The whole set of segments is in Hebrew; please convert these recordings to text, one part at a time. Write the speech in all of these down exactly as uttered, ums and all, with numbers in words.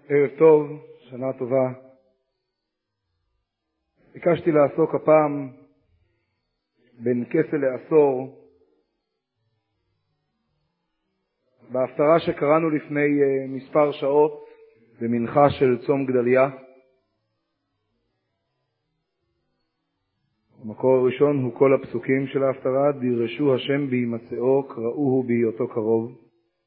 ערב טוב, שנה טובה. ביקשתי לעסוק הפעם בין כסל לעשור בהפטרה שקראנו לפני מספר שעות במנחה של צום גדליה. המקור הראשון הוא כל הפסוקים של ההפטרה: דירשו השם בהימצאו, קראוהו בהיותו קרוב.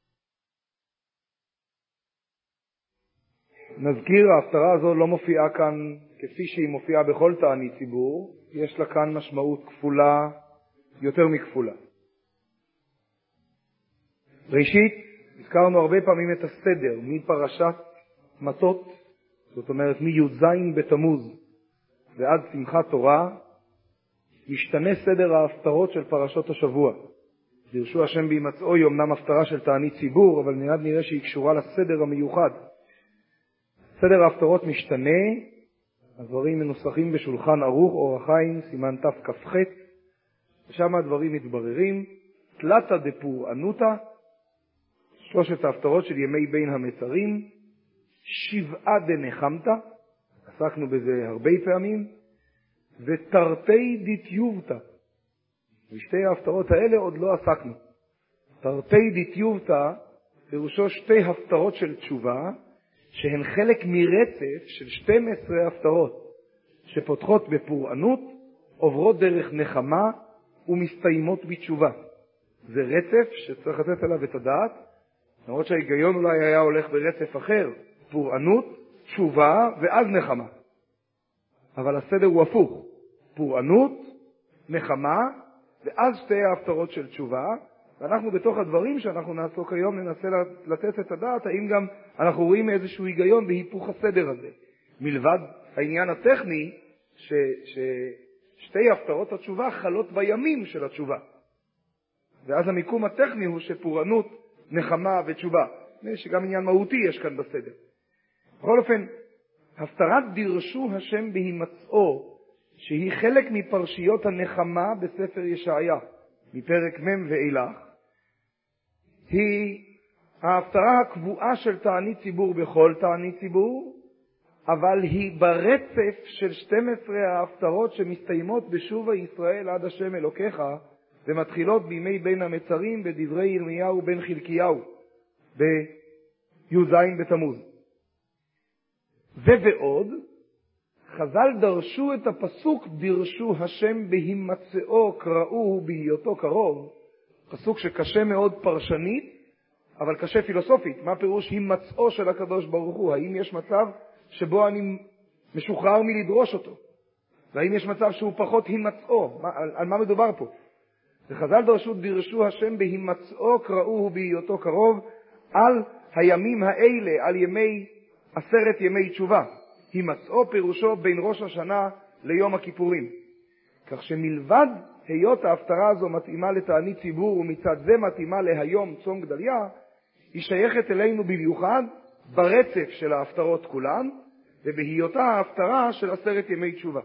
נזכיר, ההפטרה הזו לא מופיעה כאן כפי שהיא מופיעה בכל תענית ציבור, יש לה כאן משמעות כפולה, יותר מכפולה. ראשית, הזכרנו הרבה פעמים את הסדר, מפרשת מטות, זאת אומרת מי"ז בתמוז ועד שמחת תורה, משתנה סדר ההפטרות של פרשות השבוע. דירשו השם בהימצאו היא אמנם הפטרה של תענית ציבור, אבל מיד נראה שהיא קשורה לסדר המיוחד. סדר ההפטרות משתנה, הדברים מנוסחים בשולחן ערוך אור החיים, סימן תכ"ח, ושם הדברים מתבררים. תלתא דפורענותא, שלושת ההפטרות של ימי בין המצרים, שבעה דנחמתא, עסקנו בזה הרבה פעמים, ותרתי דיתיובתא, ושתי ההפטרות האלה עוד לא עסקנו. תרתי דיתיובתא פירושו שתי הפטרות של תשובה, שהן חלק מרצף של שתים עשרה הפטרות, שפותחות בפורענות, עוברות דרך נחמה ומסתיימות בתשובה. זה רצף שצריך לתת עליו את הדעת, למרות שההיגיון אולי היה הולך ברצף אחר, פורענות, תשובה ואז נחמה. אבל הסדר הוא הפוך, פורענות, נחמה, ואז שתי ההפטרות של תשובה, ואנחנו בתוך הדברים שאנחנו נעסוק היום ננסה לתת את הדעת, האם גם אנחנו רואים איזשהו היגיון בהיפוך הסדר הזה. מלבד העניין הטכני, ש, ששתי הפטרות התשובה חלות בימים של התשובה. ואז המיקום הטכני הוא שפורענות, נחמה ותשובה. שגם עניין מהותי יש כאן בסדר. בכל אופן, הפטרת דירשו השם בהימצאו, שהיא חלק מפרשיות הנחמה בספר ישעיה, מפרק מ' ואילך, היא ההפטרה הקבועה של תענית ציבור בכל תענית ציבור, אבל היא ברצף של שתים עשרה ההפטרות שמסתיימות בשובה ישראל עד השם אלוקיך, ומתחילות בימי בין המצרים בדברי ירמיהו בן חלקיהו, בי"ז בתמוז. ובעוד, חז"ל דרשו את הפסוק דירשו השם בהימצאו, קראוהו בהיותו קרוב, פסוק שקשה מאוד פרשנית, אבל קשה פילוסופית. מה פירוש הימצאו של הקדוש ברוך הוא? האם יש מצב שבו אני משוחרר מלדרוש אותו? והאם יש מצב שהוא פחות הימצאו? מה, על, על מה מדובר פה? וחז"ל דרשו דירשו השם בהימצאו, קראוהו בהיותו קרוב, על הימים האלה, על ימי עשרת ימי תשובה. הימצאו פירושו בין ראש השנה ליום הכיפורים. כך שמלבד היות ההפטרה הזו מתאימה לתענית ציבור ומצד זה מתאימה להיום צום גדליה, היא שייכת אלינו במיוחד ברצף של ההפטרות כולן, ובהיותה ההפטרה של עשרת ימי תשובה.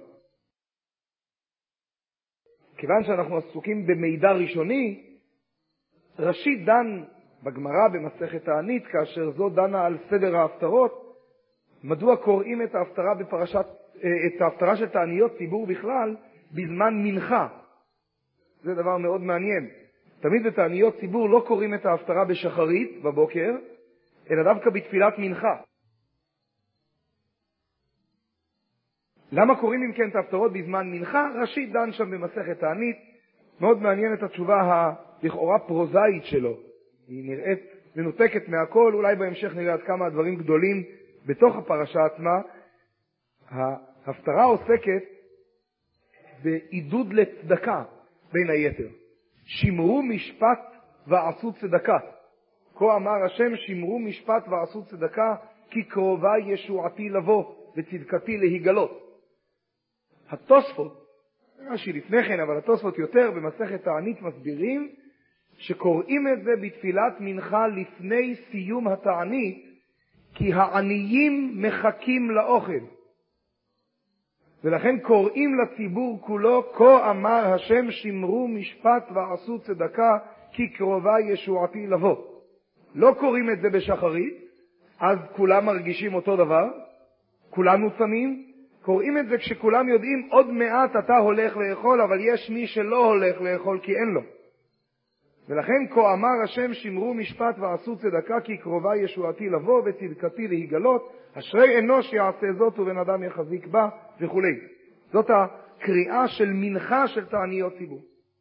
כיוון שאנחנו עסוקים במידע ראשוני, ראשית דן בגמרא במסכת תענית, כאשר זו דנה על סדר ההפטרות, מדוע קוראים את ההפטרה בפרשת, את ההפטרה של תעניות ציבור בכלל בזמן מנחה? זה דבר מאוד מעניין. תמיד בתעניות ציבור לא קוראים את ההפטרה בשחרית בבוקר, אלא דווקא בתפילת מנחה. למה קוראים אם כן את ההפטרות בזמן מנחה? ראשית דן שם במסכת תענית, מאוד מעניין את התשובה הלכאורה פרוזאית שלו. היא נראית מנותקת מהכל, אולי בהמשך נראה עד כמה הדברים גדולים בתוך הפרשה עצמה. ההפטרה עוסקת בעידוד לצדקה בין היתר. שמרו משפט ועשו צדקה. כה אמר השם, שמרו משפט ועשו צדקה, כי קרובה ישועתי לבוא וצדקתי להיגלות. התוספות, רש"י לפני כן, אבל התוספות יותר במסכת תענית מסבירים שקוראים את זה בתפילת מנחה לפני סיום התענית, כי העניים מחכים לאוכל. ולכן קוראים לציבור כולו, כה אמר השם, שמרו משפט ועשו צדקה, כי קרובה ישועתי לבוא. לא קוראים את זה בשחרית, אז כולם מרגישים אותו דבר, כולנו צמים, קוראים את זה כשכולם יודעים עוד מעט אתה הולך לאכול, אבל יש מי שלא הולך לאכול כי אין לו. ולכן כה אמר השם שמרו משפט ועשו צדקה כי קרובה ישועתי לבוא וצדקתי להיגלות, אשרי אנוש יעשה זאת ובן אדם יחזיק בה וכו'. זאת הקריאה של מנחה של תעניות ציבור.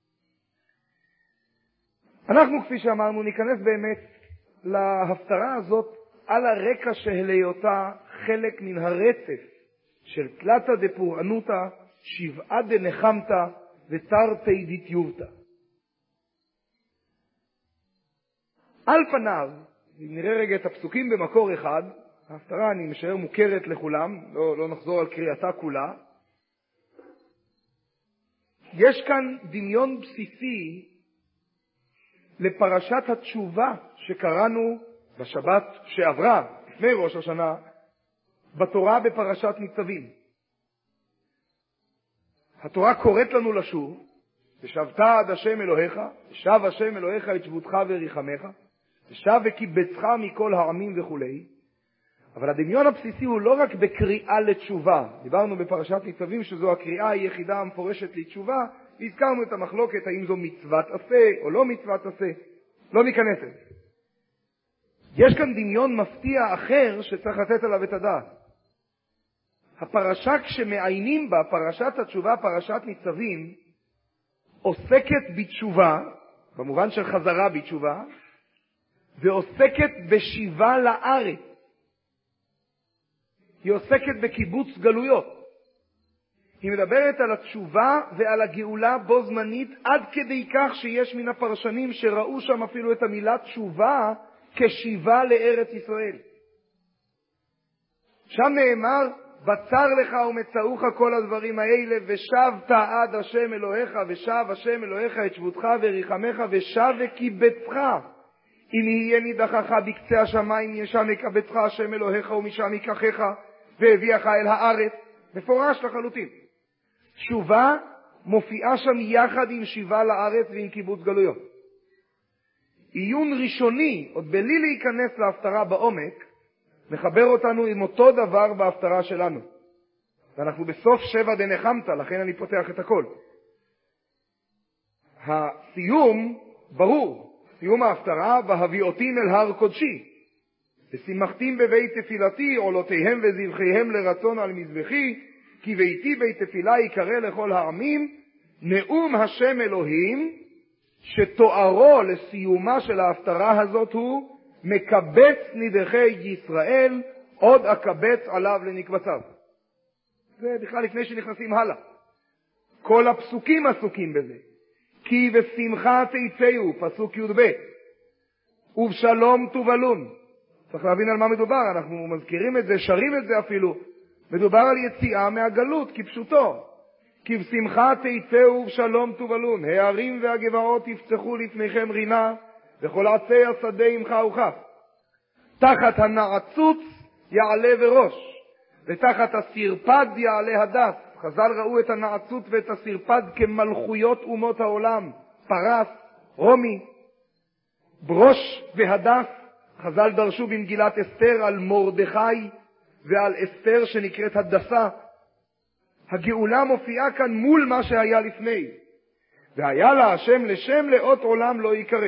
אנחנו כפי שאמרנו ניכנס באמת להפטרה הזאת על הרקע של היותה חלק מן הרצף של תלתא דפורענותא, שבעה דנחמתא ותרתי דיטיובתא. על פניו, אם נראה רגע את הפסוקים במקור אחד, ההפטרה אני משער מוכרת לכולם, לא, לא נחזור על קריאתה כולה, יש כאן דמיון בסיסי לפרשת התשובה שקראנו בשבת שעברה, לפני ראש השנה, בתורה בפרשת ניצבים. התורה קוראת לנו לשוב, ושבת עד השם אלוהיך, ושב השם אלוהיך את שבותך וריחמך, ושב וקיבצך מכל העמים וכו'. אבל הדמיון הבסיסי הוא לא רק בקריאה לתשובה. דיברנו בפרשת ניצבים שזו הקריאה היחידה המפורשת לתשובה, והזכרנו את המחלוקת האם זו מצוות עשה או לא מצוות עשה. לא ניכנס לזה. יש כאן דמיון מפתיע אחר שצריך לתת עליו את הדעת. הפרשה כשמעיינים בה, פרשת התשובה, פרשת ניצבים, עוסקת בתשובה, במובן של חזרה בתשובה, ועוסקת בשיבה לארץ. היא עוסקת בקיבוץ גלויות. היא מדברת על התשובה ועל הגאולה בו זמנית, עד כדי כך שיש מן הפרשנים שראו שם אפילו את המילה תשובה כשיבה לארץ ישראל. שם נאמר, בצר לך ומצאוך כל הדברים האלה, ושבת עד השם אלוהיך, ושב השם אלוהיך את שבותך וריחמך, ושב וקיבצך. אם יהיה נידחך בקצה השמיים, משם יקבצך השם אלוהיך ומשם ייקחך, והביאך אל הארץ. מפורש לחלוטין. תשובה מופיעה שם יחד עם שיבה לארץ ועם קיבוץ גלויות. עיון ראשוני, עוד בלי להיכנס להפטרה בעומק, מחבר אותנו עם אותו דבר בהפטרה שלנו. ואנחנו בסוף שבע דנחמתא, לכן אני פותח את הכל. הסיום ברור, סיום ההפטרה, והביאותים אל הר קודשי. ושימחתים בבית תפילתי, עולותיהם וזבחיהם לרצון על מזבחי, כי ביתי בית תפילה יקרא לכל העמים, נאום השם אלוהים, שתוארו לסיומה של ההפטרה הזאת הוא, מקבץ נידחי ישראל, עוד אקבץ עליו לנקבציו. זה בכלל לפני שנכנסים הלאה. כל הפסוקים עסוקים בזה. כי בשמחה תצאו, פסוק י"ב, ובשלום תובלון. צריך להבין על מה מדובר, אנחנו מזכירים את זה, שרים את זה אפילו. מדובר על יציאה מהגלות, כפשוטו. כי בשמחה תצאו ובשלום תובלון, הערים והגבעות יפצחו לפניכם רינה, וכל עצי השדה עמך וכף. תחת הנעצוץ יעלה וראש, ותחת הסרפד יעלה הדס. חז"ל ראו את הנעצות ואת הסרפד כמלכויות אומות העולם, פרס, רומי, ברוש והדס. חז"ל דרשו במגילת אסתר על מרדכי ועל אסתר שנקראת הדסה. הגאולה מופיעה כאן מול מה שהיה לפני. והיה לה השם לשם לאות עולם לא יקרא.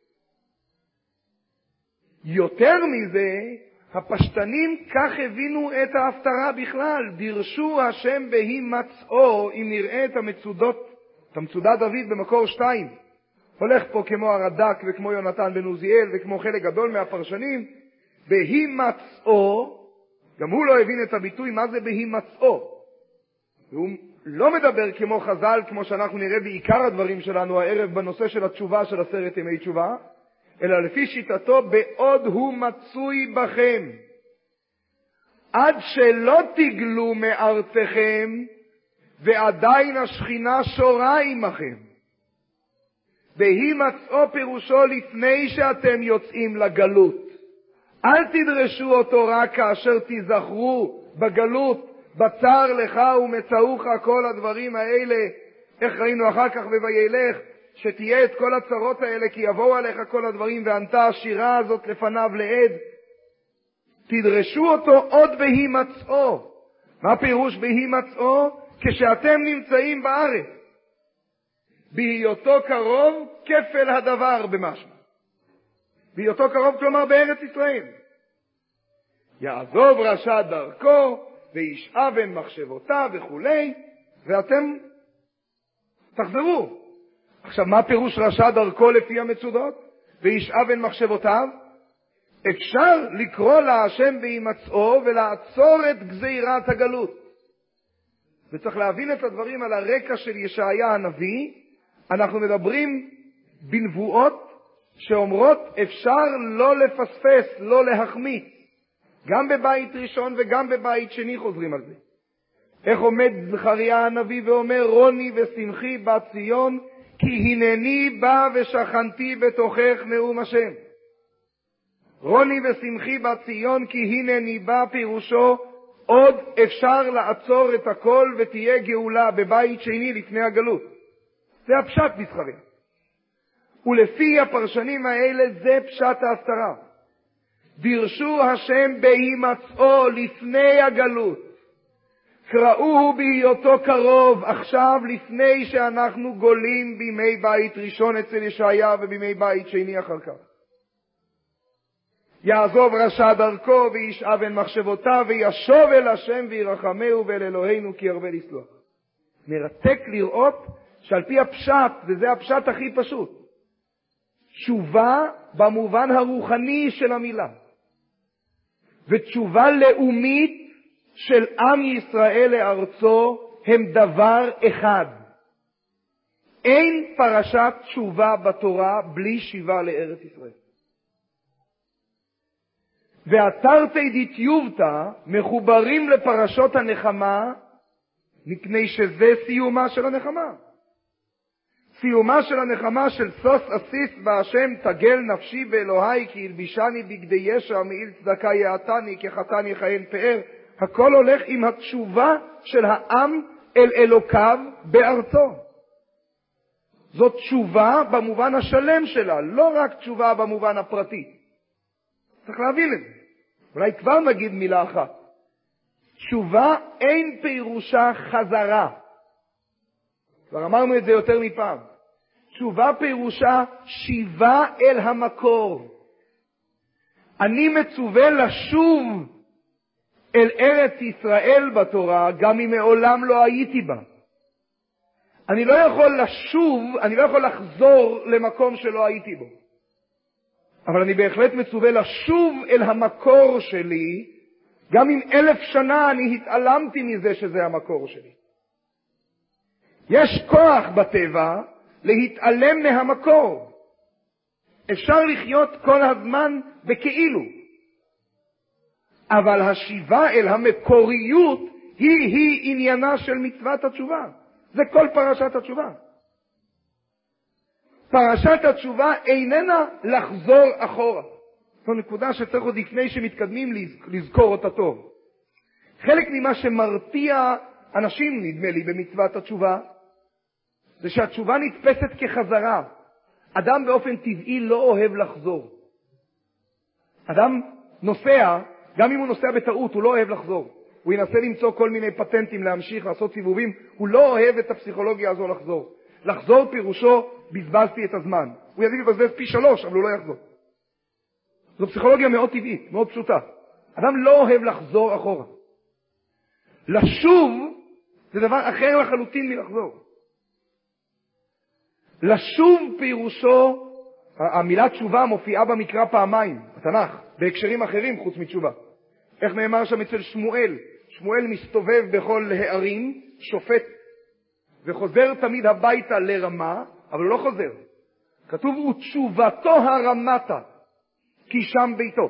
יותר מזה, הפשטנים כך הבינו את ההפטרה בכלל. דרשו השם בהי מצאו, אם נראה את המצודות, את המצודת דוד במקור שתיים. הולך פה כמו הרד"ק וכמו יונתן בן עוזיאל וכמו חלק גדול מהפרשנים. בהי מצאו, גם הוא לא הבין את הביטוי מה זה בהי מצאו. והוא לא מדבר כמו חז"ל, כמו שאנחנו נראה בעיקר הדברים שלנו הערב בנושא של התשובה של עשרת ימי תשובה, אלא לפי שיטתו בעוד הוא מצוי בכם, עד שלא תגלו מארצכם ועדיין השכינה שורה עמכם. בהי מצאו פירושו לפני שאתם יוצאים לגלות. אל תדרשו אותו רק כאשר תזכרו בגלות, בצר לך ומצאוך כל הדברים האלה. איך ראינו אחר כך בוילך, שתהיה את כל הצרות האלה כי יבואו עליך כל הדברים, וענתה השירה הזאת לפניו לעד. תדרשו אותו עוד בהימצאו. מה פירוש בהימצאו? כשאתם נמצאים בארץ. בהיותו קרוב, כפל הדבר במשמע. בהיותו קרוב, כלומר בארץ ישראל. יעזוב רשע דרכו, וישאב אל מחשבותיו וכולי, ואתם תחזרו. עכשיו, מה פירוש רשע דרכו לפי המצודות? וישאב אל מחשבותיו? אפשר לקרוא להשם בהימצאו ולעצור את גזירת הגלות. וצריך להבין את הדברים על הרקע של ישעיה הנביא. אנחנו מדברים בנבואות שאומרות אפשר לא לפספס, לא להחמיץ. גם בבית ראשון וגם בבית שני חוזרים על זה. איך עומד זכריה הנביא ואומר, רוני ושמחי בת ציון, כי הנני בא ושכנתי בתוכך נאום השם. רוני ושמחי בת ציון, כי הנני בא, פירושו עוד אפשר לעצור את הכל ותהיה גאולה בבית שני לפני הגלות. זה הפשט בזכריה. ולפי הפרשנים האלה זה פשט ההסתרה. דרשו השם בהימצאו לפני הגלות. קראוהו בהיותו קרוב עכשיו לפני שאנחנו גולים בימי בית ראשון אצל ישעיה ובימי בית שני אחר כך. יעזוב רשע דרכו וישאב אל מחשבותיו וישוב אל השם וירחמהו ואל אלוהינו כי ירבה לסלוח. מרתק לראות שעל פי הפשט, וזה הפשט הכי פשוט, תשובה במובן הרוחני של המילה ותשובה לאומית של עם ישראל לארצו הם דבר אחד. אין פרשת תשובה בתורה בלי שיבה לארץ ישראל. והתרתי דיטיובתא מחוברים לפרשות הנחמה מפני שזה סיומה של הנחמה. סיומה של הנחמה של סוס אסיס והשם תגל נפשי באלוהי כי ילבישני בגדי ישע מעיל צדקה יעתני כחתן יכהן פאר. הכל הולך עם התשובה של העם אל אלוקיו בארצו. זאת תשובה במובן השלם שלה, לא רק תשובה במובן הפרטי. צריך להבין את זה. אולי כבר נגיד מילה אחת. תשובה אין פירושה חזרה. כבר אמרנו את זה יותר מפעם. תשובה פירושה שיבה אל המקור. אני מצווה לשוב אל ארץ ישראל בתורה, גם אם מעולם לא הייתי בה. אני לא יכול לשוב, אני לא יכול לחזור למקום שלא הייתי בו. אבל אני בהחלט מצווה לשוב אל המקור שלי, גם אם אלף שנה אני התעלמתי מזה שזה המקור שלי. יש כוח בטבע להתעלם מהמקור. אפשר לחיות כל הזמן בכאילו. אבל השיבה אל המקוריות היא-היא עניינה של מצוות התשובה. זה כל פרשת התשובה. פרשת התשובה איננה לחזור אחורה. זו נקודה שצריך עוד לפני שמתקדמים לזכור אותה טוב. חלק ממה שמרתיע אנשים, נדמה לי, במצוות התשובה, זה שהתשובה נתפסת כחזרה. אדם באופן טבעי לא אוהב לחזור. אדם נוסע, גם אם הוא נוסע בטעות, הוא לא אוהב לחזור. הוא ינסה למצוא כל מיני פטנטים להמשיך, לעשות סיבובים. הוא לא אוהב את הפסיכולוגיה הזו לחזור. לחזור פירושו, בזבזתי את הזמן. הוא יגיד לבזבז פי שלוש, אבל הוא לא יחזור. זו פסיכולוגיה מאוד טבעית, מאוד פשוטה. אדם לא אוהב לחזור אחורה. לשוב זה דבר אחר לחלוטין מלחזור. לשוב פירושו, המילה תשובה מופיעה במקרא פעמיים, בתנ"ך, בהקשרים אחרים חוץ מתשובה. איך נאמר שם אצל שמואל? שמואל מסתובב בכל הערים, שופט, וחוזר תמיד הביתה לרמה, אבל הוא לא חוזר. כתוב, ותשובתו הרמתה, כי שם ביתו.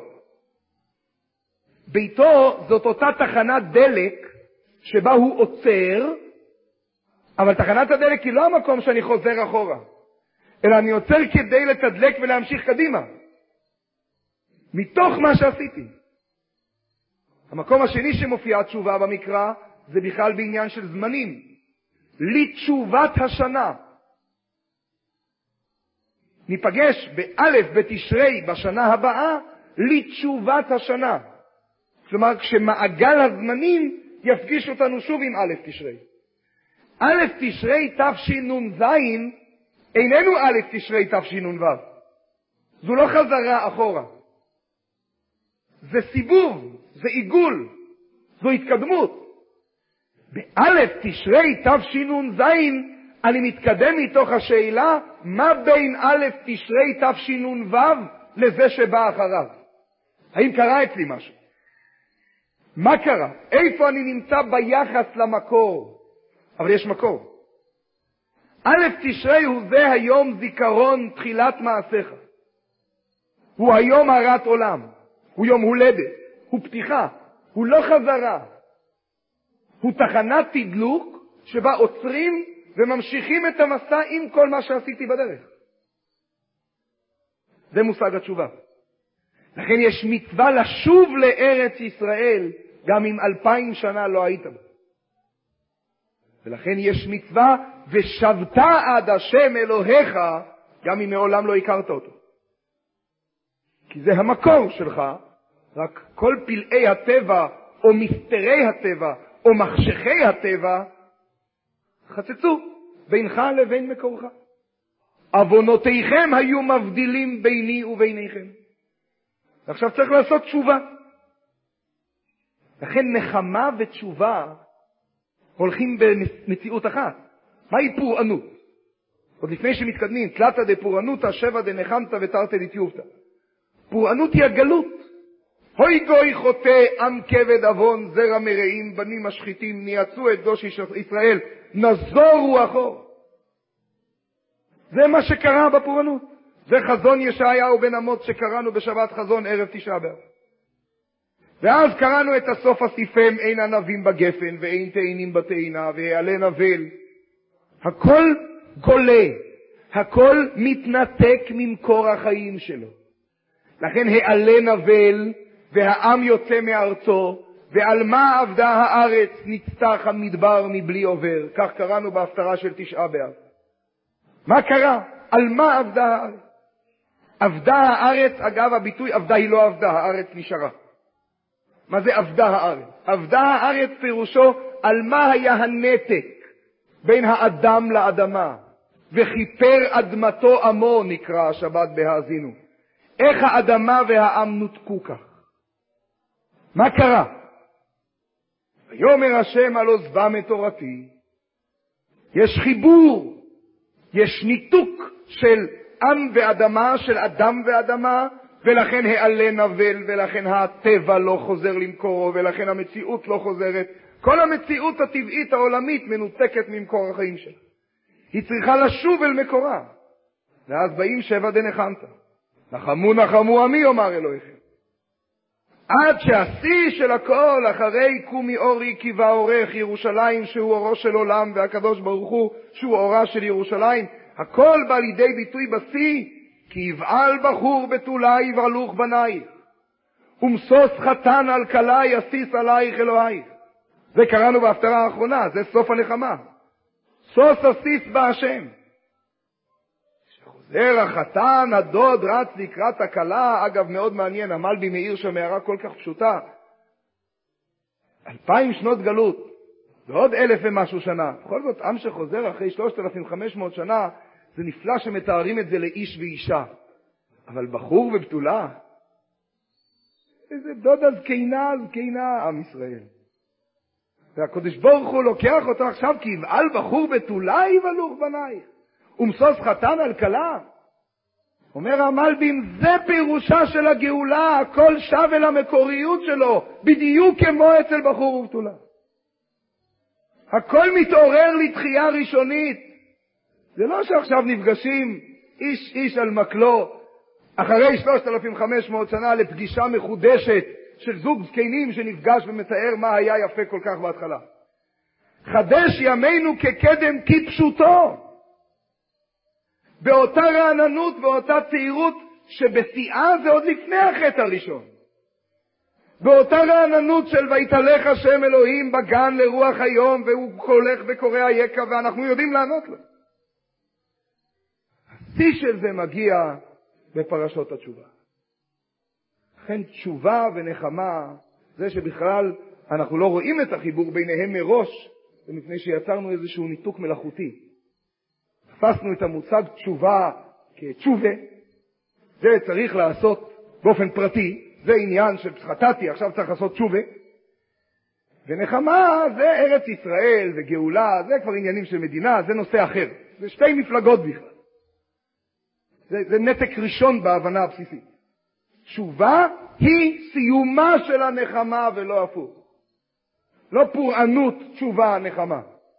ביתו זאת אותה תחנת דלק שבה הוא עוצר, אבל תחנת הדלק היא לא המקום שאני חוזר אחורה, אלא אני עוצר כדי לתדלק ולהמשיך קדימה. מתוך מה שעשיתי. המקום השני שמופיעה תשובה במקרא, זה בכלל בעניין של זמנים. לתשובת השנה. ניפגש באלף בתשרי בשנה הבאה, לתשובת השנה. כלומר, כשמעגל הזמנים יפגיש אותנו שוב עם א' תשרי. א' תשרי תשנ"ז איננו א' תשרי תשנ"ו. זו לא חזרה אחורה. זה סיבוב, זה עיגול, זו התקדמות. באלף תשרי תשנ"ז אני מתקדם מתוך השאלה מה בין א' תשרי תשנ"ו לזה שבא אחריו. האם קרה אצלי משהו? מה קרה? איפה אני נמצא ביחס למקור? אבל יש מקור. א' תשרי הוא זה היום זיכרון תחילת מעשיך. הוא היום הרת עולם. הוא יום הולדת. הוא פתיחה. הוא לא חזרה. הוא תחנת תדלוק שבה עוצרים וממשיכים את המסע עם כל מה שעשיתי בדרך. זה מושג התשובה. לכן יש מצווה לשוב לארץ ישראל גם אם אלפיים שנה לא היית בה. ולכן יש מצווה ושבת עד השם אלוהיך גם אם מעולם לא הכרת אותו. כי זה המקור שלך, רק כל פלאי הטבע או מסתרי הטבע או מחשכי הטבע חצצו בינך לבין מקורך. אבונותיכם היו מבדילים ביני וביניכם. עכשיו צריך לעשות תשובה. לכן נחמה ותשובה הולכים במציאות אחת. מהי פורענות? עוד לפני שמתקדמים, תלתא דפורענותא שבע דנחמתא ותרתי דתיובתא. פורענות היא הגלות. הוי גוי חוטא עם כבד אבון זרע מרעים בנים משחיתים ניעצו את דוש ישראל נזורו אחור. זה מה שקרה בפורענות. זה חזון ישעיהו בן אמוץ שקראנו בשבת חזון ערב תשעה באב. ואז קראנו את הסוף הסיפם אין ענבים בגפן ואין תאנים בתאנה והעלה נבל. הכל גולה, הכל מתנתק ממקור החיים שלו. לכן העלה נבל והעם יוצא מארצו ועל מה עבדה הארץ נצטח המדבר מבלי עובר. כך קראנו בהפטרה של תשעה באב. מה קרה? על מה עבדה הארץ? עבדה הארץ, אגב הביטוי עבדה היא לא עבדה, הארץ נשארה. מה זה עבדה הארץ? עבדה הארץ פירושו על מה היה הנתק בין האדם לאדמה, וכיפר אדמתו עמו נקרא השבת בהאזינו. איך האדמה והעם נותקו כך? מה קרה? ויאמר השם על עוזבם את תורתי. יש חיבור, יש ניתוק של עם ואדמה, של אדם ואדמה, ולכן העלה נבל, ולכן הטבע לא חוזר למקורו, ולכן המציאות לא חוזרת. כל המציאות הטבעית העולמית מנותקת ממקור החיים שלה. היא צריכה לשוב אל מקורה. ואז באים שבע דנחמתא. נחמו נחמו עמי אומר אלוהיכם. עד שהשיא של הכל, אחרי קומי אורי כי באורך ירושלים שהוא אורו של עולם, והקדוש ברוך הוא שהוא אורה של ירושלים, הכל בא לידי ביטוי בשיא, כי יבעל בחור בתולה יבעלוך בנייך, ומסוס חתן על כלה יסיס עלייך אלוהיך. זה קראנו בהפטרה האחרונה, זה סוף הנחמה. סוס אסיס בהשם. כשחוזר החתן, הדוד רץ לקראת הכלה, אגב מאוד מעניין, המלבי מאיר שם הערה כל כך פשוטה. אלפיים שנות גלות, ועוד אלף ומשהו שנה. בכל זאת, עם שחוזר אחרי שלושת אלפים וחמש מאות שנה, זה נפלא שמתארים את זה לאיש ואישה. אבל בחור ובתולה, איזה דודה זקנה, זקנה, עם ישראל. והקדוש ברוך הוא לוקח אותו עכשיו, כי יבעל בחור בתולה יבעלוך בנייך, ומסוס חתן על כלה. אומר המלבים, זה פירושה של הגאולה, הכל שב אל המקוריות שלו, בדיוק כמו אצל בחור ובתולה. הכל מתעורר לתחייה ראשונית. זה לא שעכשיו נפגשים איש איש על מקלו, אחרי שלושת אלפים וחמש מאות שנה לפגישה מחודשת של זוג זקנים שנפגש ומתאר מה היה יפה כל כך בהתחלה. חדש ימינו כקדם כפשוטו. באותה רעננות ואותה צעירות שבשיאה זה עוד לפני החטא הראשון. באותה רעננות של ויתהלך השם אלוהים בגן לרוח היום והוא הולך וקורא היקע ואנחנו יודעים לענות לו. השיא של זה מגיע בפרשות התשובה. לכן תשובה ונחמה זה שבכלל אנחנו לא רואים את החיבור ביניהם מראש, זה מפני שיצרנו איזשהו ניתוק מלאכותי. תפסנו את המושג תשובה כתשובה, זה צריך לעשות באופן פרטי, זה עניין של חטאתי, עכשיו צריך לעשות תשובה. ונחמה זה ארץ ישראל וגאולה, זה כבר עניינים של מדינה, זה נושא אחר. זה שתי מפלגות בכלל. זה, זה נתק ראשון בהבנה הבסיסית. תשובה היא סיומה של הנחמה ולא הפוך. לא פורענות תשובה הנחמה.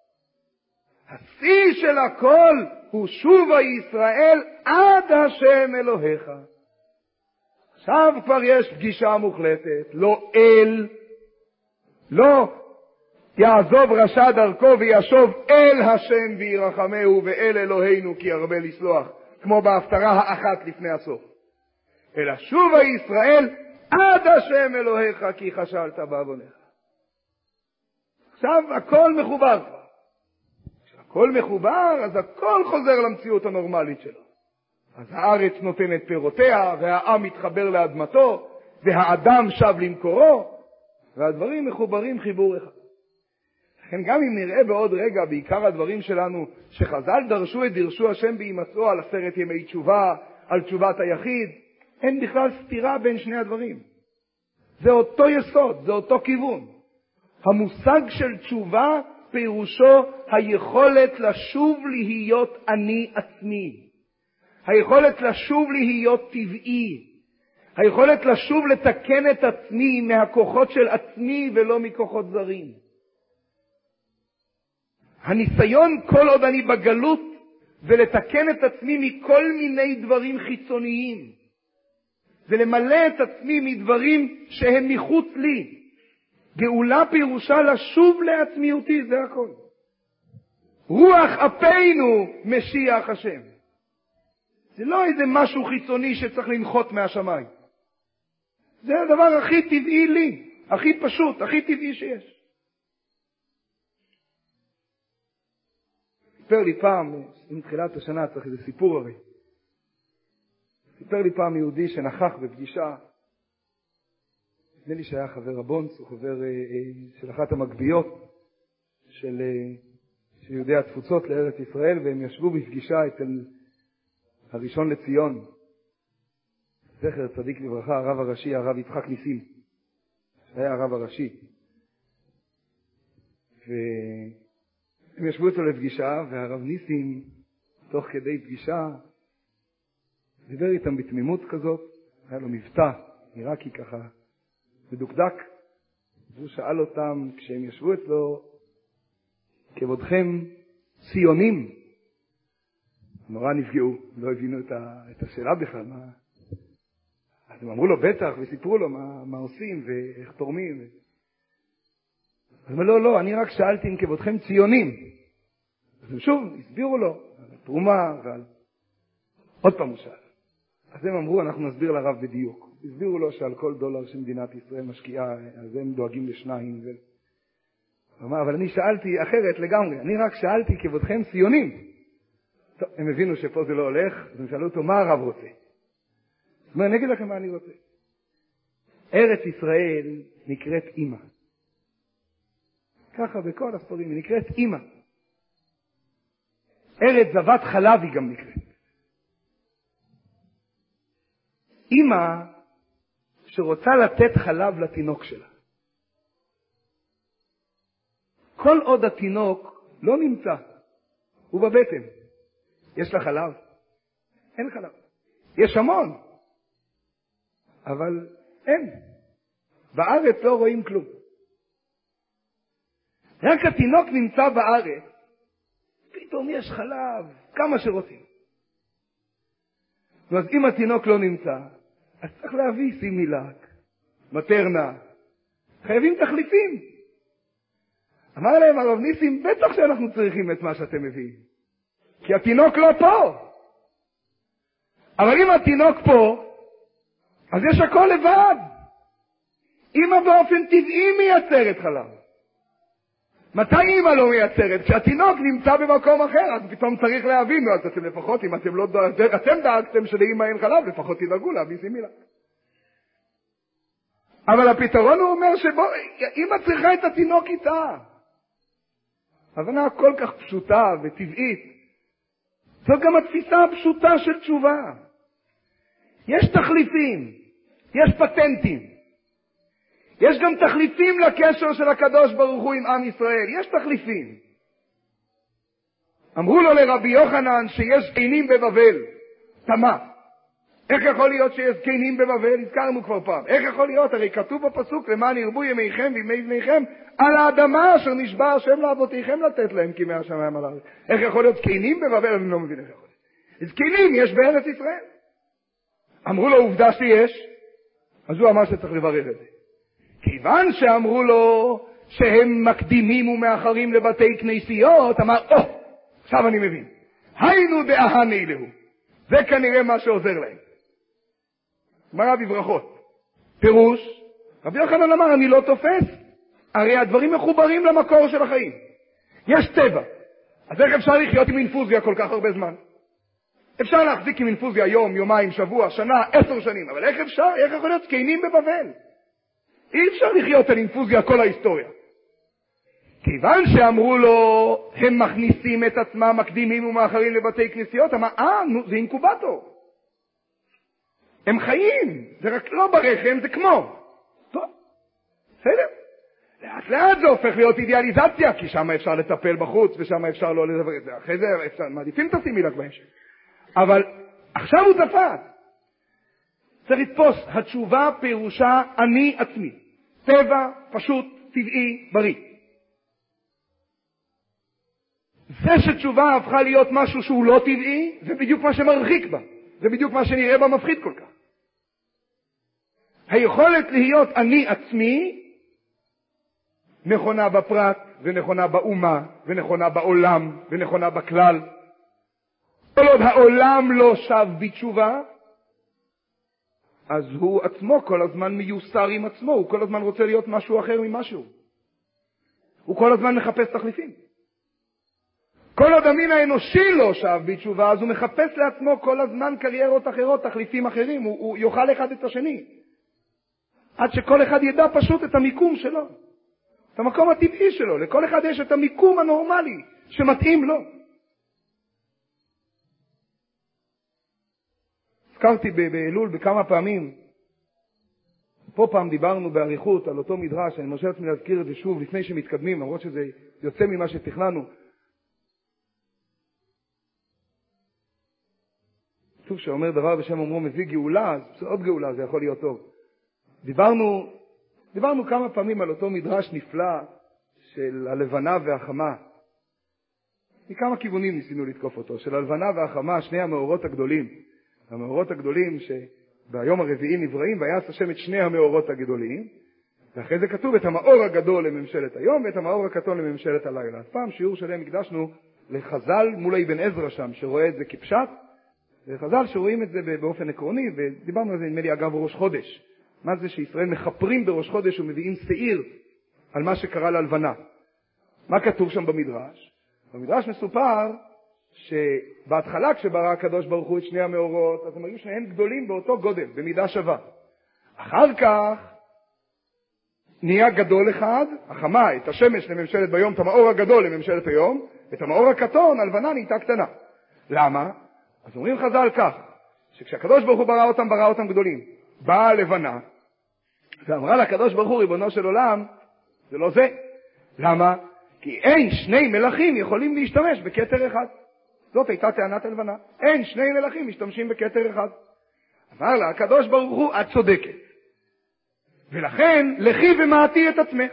השיא של הכל הוא שובה ישראל עד השם אלוהיך. עכשיו כבר יש פגישה מוחלטת, לא אל, לא יעזוב רשע דרכו וישוב אל השם וירחמהו ואל אלוהינו כי ירבה לסלוח, כמו בהפטרה האחת לפני הסוף. אלא שובה ישראל עד השם אלוהיך כי חשלת בעוונך. עכשיו הכל מחובר כבר. כשהכל מחובר אז הכל חוזר למציאות הנורמלית שלו. אז הארץ נותנת פירותיה והעם מתחבר לאדמתו והאדם שב למקורו והדברים מחוברים חיבור אחד. לכן גם אם נראה בעוד רגע בעיקר הדברים שלנו שחז"ל דרשו את דרשו השם בהימצאו על עשרת ימי תשובה, על תשובת היחיד, אין בכלל סתירה בין שני הדברים. זה אותו יסוד, זה אותו כיוון. המושג של תשובה פירושו היכולת לשוב להיות אני עצמי. היכולת לשוב להיות טבעי. היכולת לשוב לתקן את עצמי מהכוחות של עצמי ולא מכוחות זרים. הניסיון כל עוד אני בגלות ולתקן את עצמי מכל מיני דברים חיצוניים. ולמלא את עצמי מדברים שהם מחוץ לי. גאולה פירושה לשוב לעצמיותי, זה הכל. רוח אפינו משיח השם. זה לא איזה משהו חיצוני שצריך לנחות מהשמיים. זה הדבר הכי טבעי לי, הכי פשוט, הכי טבעי שיש. סיפר לי פעם, עם תחילת השנה צריך איזה סיפור הרי. סיפר לי פעם יהודי שנכח בפגישה, נדמה לי שהיה חבר הבונץ, הוא חבר אה, אה, של אחת המגביות של, אה, של יהודי התפוצות לארץ ישראל, והם ישבו בפגישה אצל הראשון לציון, זכר צדיק לברכה, הרב הראשי, הרב יצחק ניסים, שהיה הרב הראשי. והם ישבו אצלו לפגישה, והרב ניסים, תוך כדי פגישה, דיבר איתם בתמימות כזאת, היה לו מבטא, נראה כי ככה, מדוקדק. והוא שאל אותם, כשהם ישבו אצלו, כבודכם ציונים, נורא נפגעו, לא הבינו את, ה, את השאלה בכלל. מה... אז הם אמרו לו בטח וסיפרו לו מה, מה עושים ואיך תורמים. ו... אז הוא אומר, לא, לא, אני רק שאלתי אם כבודכם ציונים. אז הם שוב הסבירו לו על התרומה ועל... עוד פעם הוא שאל. אז הם אמרו, אנחנו נסביר לרב בדיוק. הסבירו לו שעל כל דולר שמדינת ישראל משקיעה, אז הם דואגים לשניים. ו... הוא אמר, אבל אני שאלתי אחרת לגמרי. אני רק שאלתי כבודכם ציונים. טוב, הם הבינו שפה זה לא הולך, אז הם שאלו אותו, מה הרב רוצה? זאת אומרת, אני אגיד לכם מה אני רוצה. ארץ ישראל נקראת אמא. ככה בכל הספרים, היא נקראת אמא. ארץ זבת חלב היא גם נקראת. אמא שרוצה לתת חלב לתינוק שלה. כל עוד התינוק לא נמצא, הוא בבטן. יש לה חלב? אין חלב. יש המון. אבל אין. בארץ לא רואים כלום. רק התינוק נמצא בארץ, פתאום יש חלב, כמה שרוצים. אז אם התינוק לא נמצא, אז צריך להביא סימילק, מטרנה. חייבים תחליפים. אמר להם הרב ניסים, בטח שאנחנו צריכים את מה שאתם מביאים. כי התינוק לא פה. אבל אם התינוק פה, אז יש הכל לבד. אמא באופן טבעי מייצרת חלב. מתי אמא לא מייצרת? כשהתינוק נמצא במקום אחר, אז פתאום צריך להבין, אז אתם לפחות, אם אתם לא דאגתם, אתם דאגתם שלאמא אין חלב, לפחות תדאגו להביא סימילק. אבל הפתרון הוא אומר שבוא, אמא צריכה את התינוק איתה. הבנה כל כך פשוטה וטבעית. זאת גם התפיסה הפשוטה של תשובה. יש תחליפים, יש פטנטים. יש גם תחליפים לקשר של הקדוש ברוך הוא עם עם ישראל. יש תחליפים. אמרו לו לרבי יוחנן שיש זקנים בבבל. תמה. איך יכול להיות שיש זקנים בבבל? הזכרנו כבר פעם. איך יכול להיות? הרי כתוב בפסוק, למען ירבו ימיכם וימי בניכם על האדמה אשר נשבע השם לאבותיכם לתת להם כימי השמיים על הארץ. איך יכול להיות זקנים בבבל? אני לא מבין איך יכול להיות. זקנים יש בארץ ישראל. אמרו לו עובדה שיש, אז הוא אמר שצריך לברר את זה. כיוון שאמרו לו שהם מקדימים ומאחרים לבתי כנסיות, אמר, או, oh, עכשיו אני מבין. היינו דאהני להו. זה כנראה מה שעוזר להם. אמר בברכות. פירוש, רבי יוחנן אמר, אני לא תופס. הרי הדברים מחוברים למקור של החיים. יש טבע. אז איך אפשר לחיות עם אינפוזיה כל כך הרבה זמן? אפשר להחזיק עם אינפוזיה יום, יומיים, שבוע, שנה, עשר שנים. אבל איך אפשר? איך יכול להיות זקנים בבבל? אי אפשר לחיות על אינפוזיה כל ההיסטוריה. כיוון שאמרו לו, הם מכניסים את עצמם, מקדימים ומאחרים לבתי כנסיות, אמר, אה, נו, זה אינקובטור. הם חיים, זה רק לא ברחם, זה כמו. טוב, בסדר. לאט לאט זה הופך להיות אידיאליזציה, כי שם אפשר לטפל בחוץ, ושם אפשר לא לדבר את זה. אחרי זה אפשר, מעדיפים תשימי לך בהמשך. אבל עכשיו הוא תפס. צריך לתפוס, התשובה פירושה אני עצמי. טבע, פשוט, טבעי, בריא. זה שתשובה הפכה להיות משהו שהוא לא טבעי, זה בדיוק מה שמרחיק בה. זה בדיוק מה שנראה בה מפחיד כל כך. היכולת להיות אני עצמי, נכונה בפרט, ונכונה באומה, ונכונה בעולם, ונכונה בכלל. כל עוד העולם לא שב בתשובה, אז הוא עצמו כל הזמן מיוסר עם עצמו, הוא כל הזמן רוצה להיות משהו אחר ממשהו. הוא כל הזמן מחפש תחליפים. כל עוד המין האנושי לא שב בתשובה, אז הוא מחפש לעצמו כל הזמן קריירות אחרות, תחליפים אחרים, הוא, הוא יאכל אחד את השני. עד שכל אחד ידע פשוט את המיקום שלו, את המקום הטבעי שלו. לכל אחד יש את המיקום הנורמלי שמתאים לו. הזכרתי באלול בכמה פעמים, פה פעם דיברנו בעריכות על אותו מדרש, אני מרשה לעצמי להזכיר את זה שוב לפני שמתקדמים, למרות שזה יוצא ממה שתכננו. כתוב שאומר דבר בשם אומרו מביא גאולה, אז עוד גאולה, זה יכול להיות טוב. דיברנו, דיברנו כמה פעמים על אותו מדרש נפלא של הלבנה והחמה. מכמה כיוונים ניסינו לתקוף אותו, של הלבנה והחמה, שני המאורות הגדולים. המאורות הגדולים שביום הרביעי נבראים, ויעש השם את שני המאורות הגדולים, ואחרי זה כתוב את המאור הגדול לממשלת היום, ואת המאור הקטון לממשלת הלילה. אז פעם שיעור שלהם הקדשנו לחז"ל מול אבן עזרא שם, שרואה את זה כפשט, וחז"ל שרואים את זה באופן עקרוני, ודיברנו על זה נדמה לי אגב ראש חודש. מה זה שישראל מחפרים בראש חודש ומביאים שעיר על מה שקרה להלבנה. מה כתוב שם במדרש? במדרש מסופר שבהתחלה כשברא הקדוש ברוך הוא את שני המאורות, אז הם היו שניהם גדולים באותו גודל, במידה שווה. אחר כך נהיה גדול אחד, החמה, את השמש לממשלת ביום, את המאור הגדול לממשלת היום, את המאור הקטון, הלבנה נהייתה קטנה. למה? אז אומרים חז"ל כך, שכשהקדוש ברוך הוא ברא אותם, ברא אותם גדולים. באה הלבנה, ואמרה לקדוש ברוך הוא, ריבונו של עולם, זה לא זה. למה? כי אין שני מלכים יכולים להשתמש בכתר אחד. זאת הייתה טענת הלבנה. אין שני מלכים משתמשים בכתר אחד. אמר לה, הקדוש ברוך הוא, את צודקת. ולכן, לכי ומעטי את עצמך.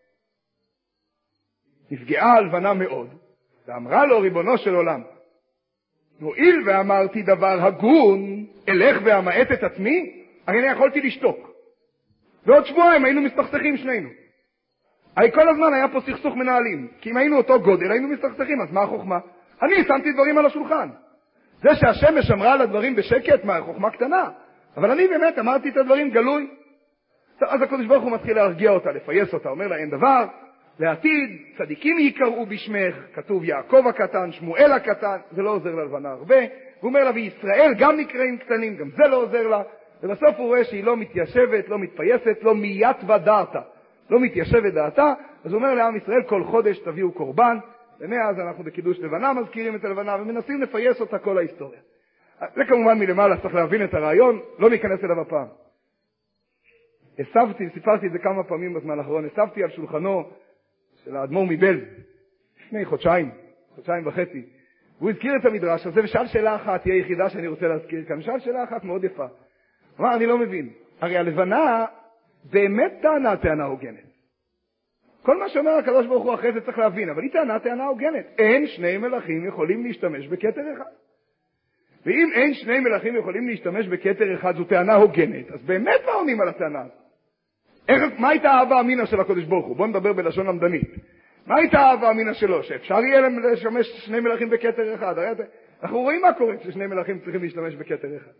נפגעה הלבנה מאוד, ואמרה לו, ריבונו של עולם, נועיל ואמרתי דבר הגון, אלך ואמעט את עצמי, הרי אני יכולתי לשתוק. ועוד שבועיים היינו מסתכסכים שנינו. הרי כל הזמן היה פה סכסוך מנהלים, כי אם היינו אותו גודל היינו מסתכסכים, אז מה החוכמה? אני שמתי דברים על השולחן. זה שהשמש אמרה על הדברים בשקט, מה, חוכמה קטנה. אבל אני באמת אמרתי את הדברים גלוי. אז הקדוש ברוך הוא מתחיל להרגיע אותה, לפייס אותה, אומר לה אין דבר, לעתיד צדיקים יקראו בשמך, כתוב יעקב הקטן, שמואל הקטן, זה לא עוזר ללבנה הרבה. הוא אומר לה וישראל גם נקראים קטנים, גם זה לא עוזר לה. ובסוף הוא רואה שהיא לא מתיישבת, לא מתפייסת, לא מיית ודעתה, לא מתיישבת דעתה, אז הוא אומר לעם ישראל, כל חודש תביאו קורבן, ומאז אנחנו בקידוש לבנה מזכירים את הלבנה, ומנסים לפייס אותה כל ההיסטוריה. זה כמובן מלמעלה, צריך להבין את הרעיון, לא ניכנס אליו הפעם. הסבתי, סיפרתי את זה כמה פעמים בזמן האחרון, הסבתי על שולחנו של האדמו"ר מבעלז, לפני חודשיים, חודשיים וחצי, והוא הזכיר את המדרש הזה, ושאל שאלה אחת, היא היחידה שאני רוצה להזכיר כאן, שאל שאלה אחת מאוד יפה. אמר, אני לא מבין, הרי הלבנה באמת טענה טענה הוגנת. כל מה שאומר הקדוש ברוך הוא אחרי זה צריך להבין, אבל היא טענה טענה הוגנת. אין שני מלכים יכולים להשתמש בכתר אחד. ואם אין שני מלכים יכולים להשתמש בכתר אחד, זו טענה הוגנת, אז באמת מה עונים על הטענה הזאת? איך, מה הייתה האהבה אמינה של הקדוש ברוך הוא? בואו נדבר בלשון למדנית. מה הייתה האהבה אמינה שלו? שאפשר יהיה לשמש שני מלכים בכתר אחד. הרי אנחנו רואים מה קורה כששני מלכים צריכים להשתמש בכתר אחד.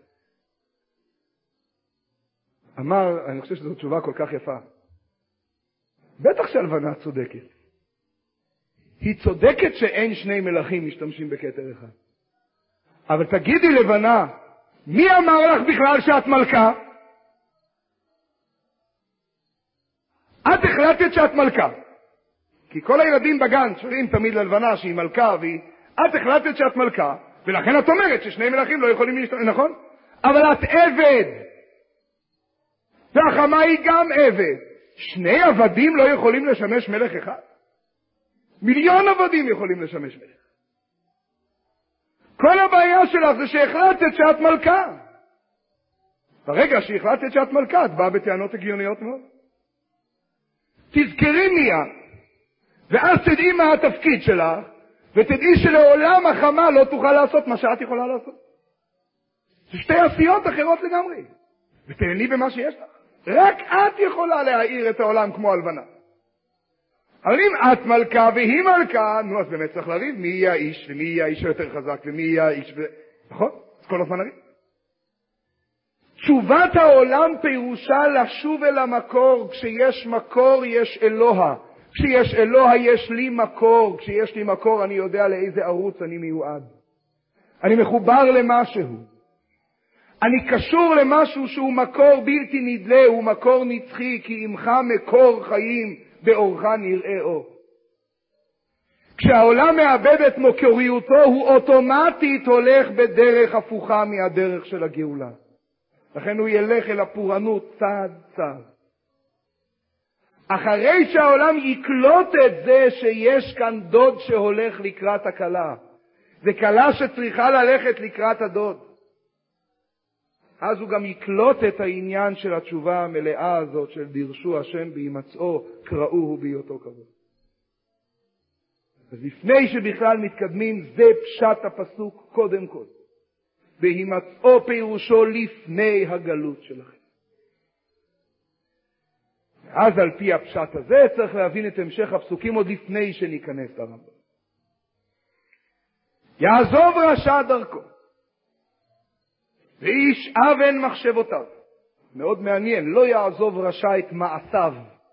אמר, אני חושב שזו תשובה כל כך יפה. בטח שהלבנה צודקת. היא צודקת שאין שני מלכים משתמשים בכתר אחד. אבל תגידי לבנה, מי אמר לך בכלל שאת מלכה? את החלטת שאת מלכה. כי כל הילדים בגן שואלים תמיד ללבנה שהיא מלכה, והיא, את החלטת שאת מלכה, ולכן את אומרת ששני מלכים לא יכולים להשתמש, נכון? אבל את עבד. והחמה היא גם עבד. שני עבדים לא יכולים לשמש מלך אחד? מיליון עבדים יכולים לשמש מלך. כל הבעיה שלך זה שהחלטת שאת מלכה. ברגע שהחלטת שאת מלכה, את באה בטענות הגיוניות מאוד. תזכרי מיד, ואז תדעי מה התפקיד שלך, ותדעי שלעולם החמה לא תוכל לעשות מה שאת יכולה לעשות. זה שתי עשיות אחרות לגמרי. ותהני במה שיש לך. רק את יכולה להאיר את העולם כמו הלבנה. אבל אם את מלכה והיא מלכה, נו אז באמת צריך לריב מי יהיה האיש, ומי יהיה האיש היותר חזק, ומי יהיה האיש, ו... נכון? אז כל הזמן נריב. תשובת העולם פירושה לשוב אל המקור. כשיש מקור יש אלוה. כשיש אלוה יש לי מקור. כשיש לי מקור אני יודע לאיזה ערוץ אני מיועד. אני מחובר למשהו. אני קשור למשהו שהוא מקור בלתי נדלה, הוא מקור נצחי, כי עמך מקור חיים, באורך נראה אור. כשהעולם מאבד את מקוריותו, הוא אוטומטית הולך בדרך הפוכה מהדרך של הגאולה. לכן הוא ילך אל הפורענות צעד צעד. אחרי שהעולם יקלוט את זה שיש כאן דוד שהולך לקראת הכלה, זה כלה שצריכה ללכת לקראת הדוד. אז הוא גם יקלוט את העניין של התשובה המלאה הזאת של דרשו השם בהימצאו, קראוהו בהיותו כבוד. אז לפני שבכלל מתקדמים, זה פשט הפסוק קודם כל. בהימצאו פירושו לפני הגלות שלכם. אז על פי הפשט הזה צריך להבין את המשך הפסוקים עוד לפני שניכנס לרמב"ם. יעזוב רשע דרכו. ואיש אבן מחשבותיו. מאוד מעניין, לא יעזוב רשע את מעשיו.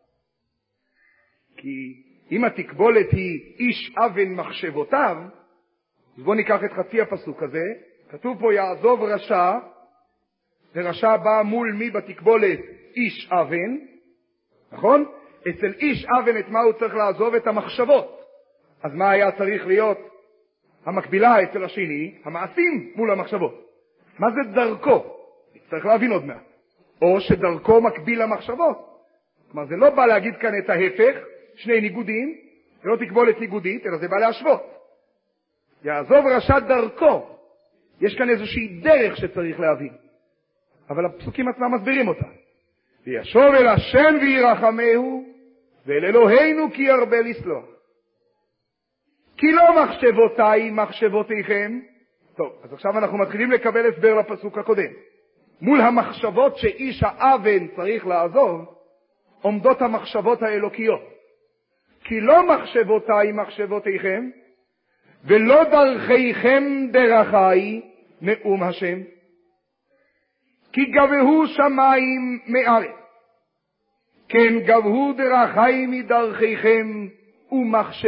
כי אם התקבולת היא איש אבן מחשבותיו, אז בואו ניקח את חצי הפסוק הזה. כתוב פה יעזוב רשע, ורשע בא מול מי בתקבולת? איש אבן, נכון? אצל איש אבן את מה הוא צריך לעזוב? את המחשבות. אז מה היה צריך להיות המקבילה אצל השני? המעשים מול המחשבות. מה זה דרכו? צריך להבין עוד מעט. או שדרכו מקביל למחשבות. כלומר, זה לא בא להגיד כאן את ההפך, שני ניגודים, זה לא תקבולת ניגודית, אלא זה בא להשוות. יעזוב רשע דרכו. יש כאן איזושהי דרך שצריך להבין. אבל הפסוקים עצמם מסבירים אותה. וישוב אל השם וירחמהו, ואל אלוהינו כי ירבה לסלוח. כי לא מחשבותיי מחשבותיכם. טוב, אז עכשיו אנחנו מתחילים לקבל הסבר לפסוק הקודם. מול המחשבות שאיש האבן צריך לעזוב, עומדות המחשבות האלוקיות. כי לא מחשבותיי מחשבותיכם, ולא דרכיכם דרכי, נאום השם. כי גבהו שמיים מארץ, כן גבהו דרכי מדרכיכם,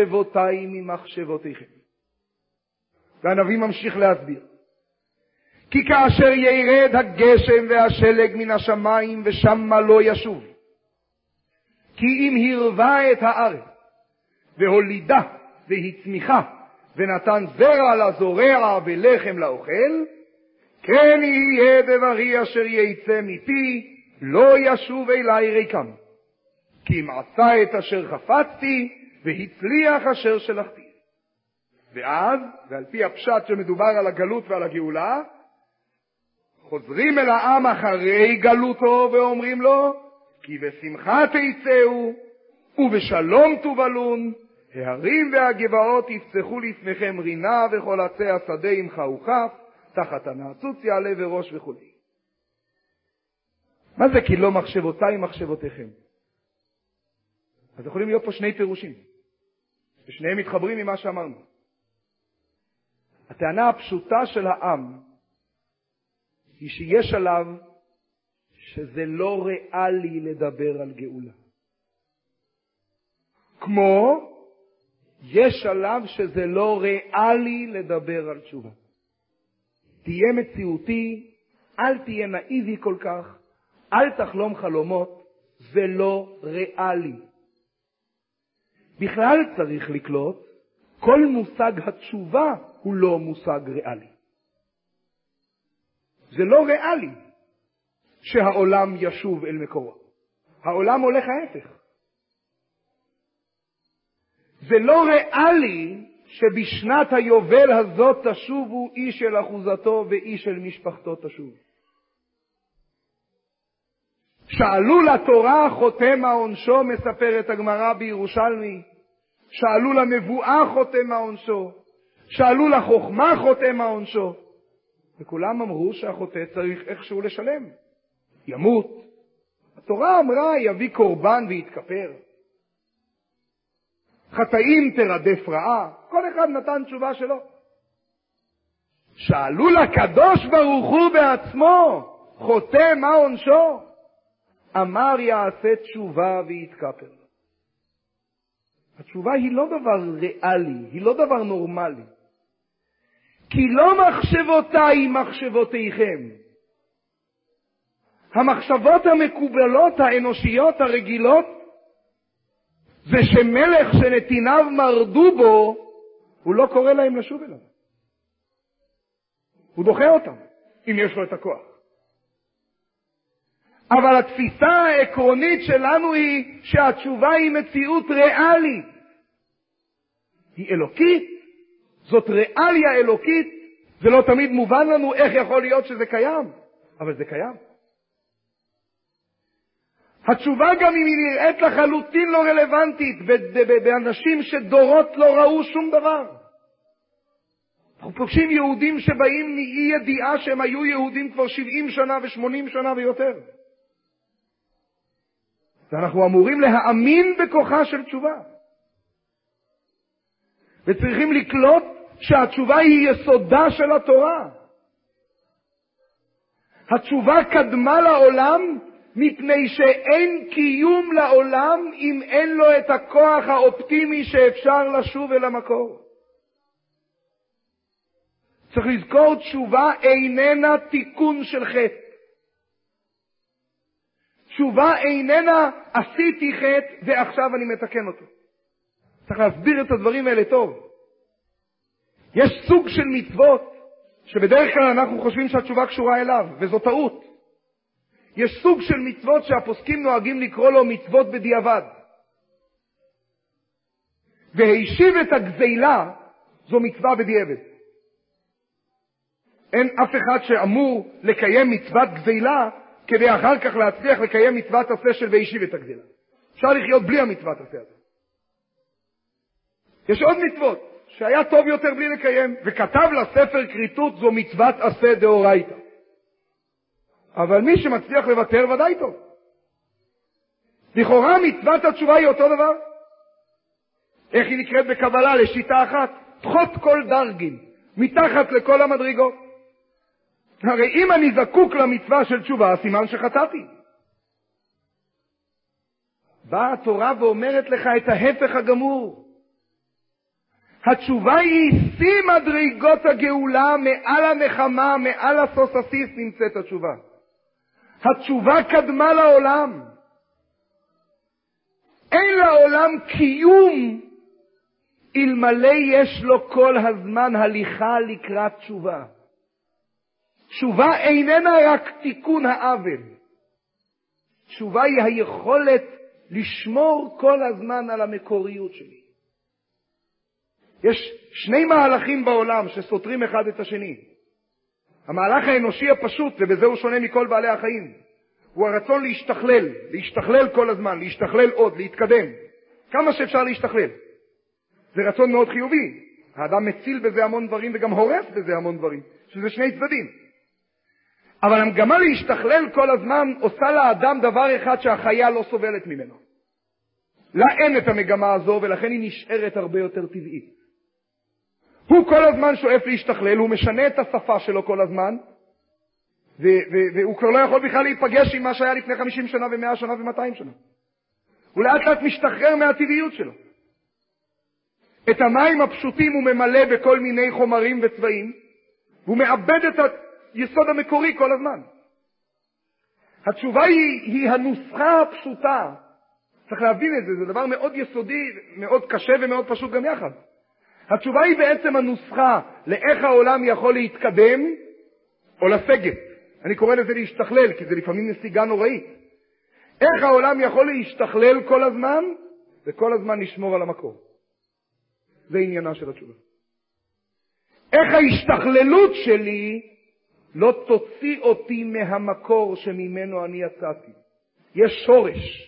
ומחשבותיי ממחשבותיכם. והנביא ממשיך להסביר. כי כאשר ירד הגשם והשלג מן השמיים ושמה לא ישוב. כי אם הרבה את הארץ והולידה והצמיחה ונתן זרע לזורע ולחם לאוכל, כן יהיה דברי אשר יצא מפי, לא ישוב אלי ריקם. כי אם עשה את אשר חפצתי והצליח אשר שלחתי. ואז, ועל פי הפשט שמדובר על הגלות ועל הגאולה, חוזרים אל העם אחרי גלותו ואומרים לו, כי בשמחה תצאו ובשלום תובלון, ההרים והגבעות יפצחו לפניכם רינה וכל עצי השדה ימחה וכף, תחת הנעצוץ יעלה וראש וכו'. מה זה כי לא מחשבותיי מחשבותיכם? אז יכולים להיות פה שני פירושים, ושניהם מתחברים ממה שאמרנו. הטענה הפשוטה של העם היא שיש עליו שזה לא ריאלי לדבר על גאולה. כמו יש עליו שזה לא ריאלי לדבר על תשובה. תהיה מציאותי, אל תהיה נאיבי כל כך, אל תחלום חלומות, זה לא ריאלי. בכלל צריך לקלוט, כל מושג התשובה הוא לא מושג ריאלי. זה לא ריאלי שהעולם ישוב אל מקורו. העולם הולך ההפך. זה לא ריאלי שבשנת היובל הזאת תשובו איש אל אחוזתו ואיש אל משפחתו תשוב. שאלו לתורה חותם העונשו, מספרת הגמרא בירושלמי. שאלו למבואה חותם העונשו. שאלו לחוכמה חותם העונשו. וכולם אמרו שהחוטא צריך איכשהו לשלם. ימות. התורה אמרה יביא קורבן ויתכפר. חטאים תרדף רעה. כל אחד נתן תשובה שלו. שאלו לקדוש ברוך הוא בעצמו, חוטא מה עונשו? אמר יעשה תשובה ויתכפר. התשובה היא לא דבר ריאלי, היא לא דבר נורמלי. כי לא מחשבותיי מחשבותיכם. המחשבות המקובלות האנושיות הרגילות זה שמלך שנתיניו מרדו בו, הוא לא קורא להם לשוב אליו. הוא דוחה אותם, אם יש לו את הכוח. אבל התפיסה העקרונית שלנו היא שהתשובה היא מציאות ריאלית. היא אלוקית, זאת ריאליה אלוקית. זה לא תמיד מובן לנו איך יכול להיות שזה קיים, אבל זה קיים. התשובה גם אם היא נראית לחלוטין לא רלוונטית, באנשים שדורות לא ראו שום דבר. אנחנו פוגשים יהודים שבאים מאי ידיעה שהם היו יהודים כבר שבעים שנה ושמונים שנה ויותר. ואנחנו אמורים להאמין בכוחה של תשובה. וצריכים לקלוט שהתשובה היא יסודה של התורה. התשובה קדמה לעולם מפני שאין קיום לעולם אם אין לו את הכוח האופטימי שאפשר לשוב אל המקור. צריך לזכור, תשובה איננה תיקון של חטא. תשובה איננה עשיתי חטא ועכשיו אני מתקן אותו. צריך להסביר את הדברים האלה טוב. יש סוג של מצוות שבדרך כלל אנחנו חושבים שהתשובה קשורה אליו, וזו טעות. יש סוג של מצוות שהפוסקים נוהגים לקרוא לו מצוות בדיעבד. והשיב את הגזילה זו מצווה בדיעבד. אין אף אחד שאמור לקיים מצוות גזילה כדי אחר כך להצליח לקיים מצוות עשה של והשיב את הגזילה. אפשר לחיות בלי המצוות עשה הזה. יש עוד מצוות שהיה טוב יותר בלי לקיים, וכתב לספר כריתות זו מצוות עשה דאורייתא. אבל מי שמצליח לוותר ודאי טוב. לכאורה מצוות התשובה היא אותו דבר. איך היא נקראת בקבלה לשיטה אחת? פחות כל דרגין, מתחת לכל המדרגות. הרי אם אני זקוק למצווה של תשובה, סימן שחטאתי. באה התורה ואומרת לך את ההפך הגמור. התשובה היא שיא מדרגות הגאולה, מעל הנחמה, מעל הסוססיס נמצאת התשובה. התשובה קדמה לעולם. אין לעולם קיום אלמלא יש לו כל הזמן הליכה לקראת תשובה. תשובה איננה רק תיקון העוול. תשובה היא היכולת לשמור כל הזמן על המקוריות שלי. יש שני מהלכים בעולם שסותרים אחד את השני. המהלך האנושי הפשוט, ובזה הוא שונה מכל בעלי החיים, הוא הרצון להשתכלל, להשתכלל כל הזמן, להשתכלל עוד, להתקדם. כמה שאפשר להשתכלל. זה רצון מאוד חיובי. האדם מציל בזה המון דברים וגם הורס בזה המון דברים, שזה שני צדדים. אבל המגמה להשתכלל כל הזמן עושה לאדם דבר אחד שהחיה לא סובלת ממנו. לה אין את המגמה הזו, ולכן היא נשארת הרבה יותר טבעית. הוא כל הזמן שואף להשתכלל, הוא משנה את השפה שלו כל הזמן, ו- ו- והוא כבר לא יכול בכלל להיפגש עם מה שהיה לפני חמישים שנה ומאה שנה ומאתיים שנה. הוא לאט לאט משתחרר מהטבעיות שלו. את המים הפשוטים הוא ממלא בכל מיני חומרים וצבעים, והוא מאבד את היסוד המקורי כל הזמן. התשובה היא, היא הנוסחה הפשוטה. צריך להבין את זה, זה דבר מאוד יסודי, מאוד קשה ומאוד פשוט גם יחד. התשובה היא בעצם הנוסחה לאיך העולם יכול להתקדם או לסגת. אני קורא לזה להשתכלל, כי זה לפעמים נסיגה נוראית. איך העולם יכול להשתכלל כל הזמן, וכל הזמן לשמור על המקור. זה עניינה של התשובה. איך ההשתכללות שלי לא תוציא אותי מהמקור שממנו אני יצאתי. יש שורש.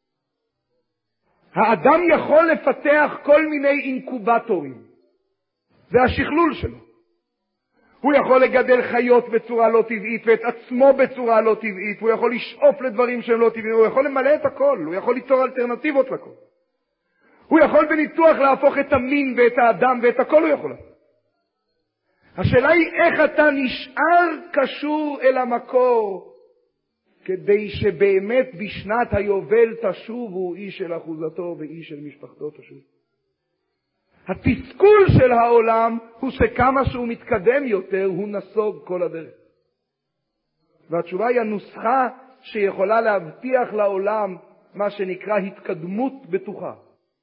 האדם יכול לפתח כל מיני אינקובטורים. זה השכלול שלו. הוא יכול לגדל חיות בצורה לא טבעית ואת עצמו בצורה לא טבעית. הוא יכול לשאוף לדברים שהם לא טבעיים. הוא יכול למלא את הכל. הוא יכול ליצור אלטרנטיבות לכל. הוא יכול בניתוח להפוך את המין ואת האדם ואת הכל הוא יכול. השאלה היא איך אתה נשאר קשור אל המקור כדי שבאמת בשנת היובל תשובו איש של אחוזתו ואיש של משפחתו תשוב. התסכול של העולם הוא שכמה שהוא מתקדם יותר הוא נסוג כל הדרך. והתשובה היא הנוסחה שיכולה להבטיח לעולם מה שנקרא התקדמות בטוחה.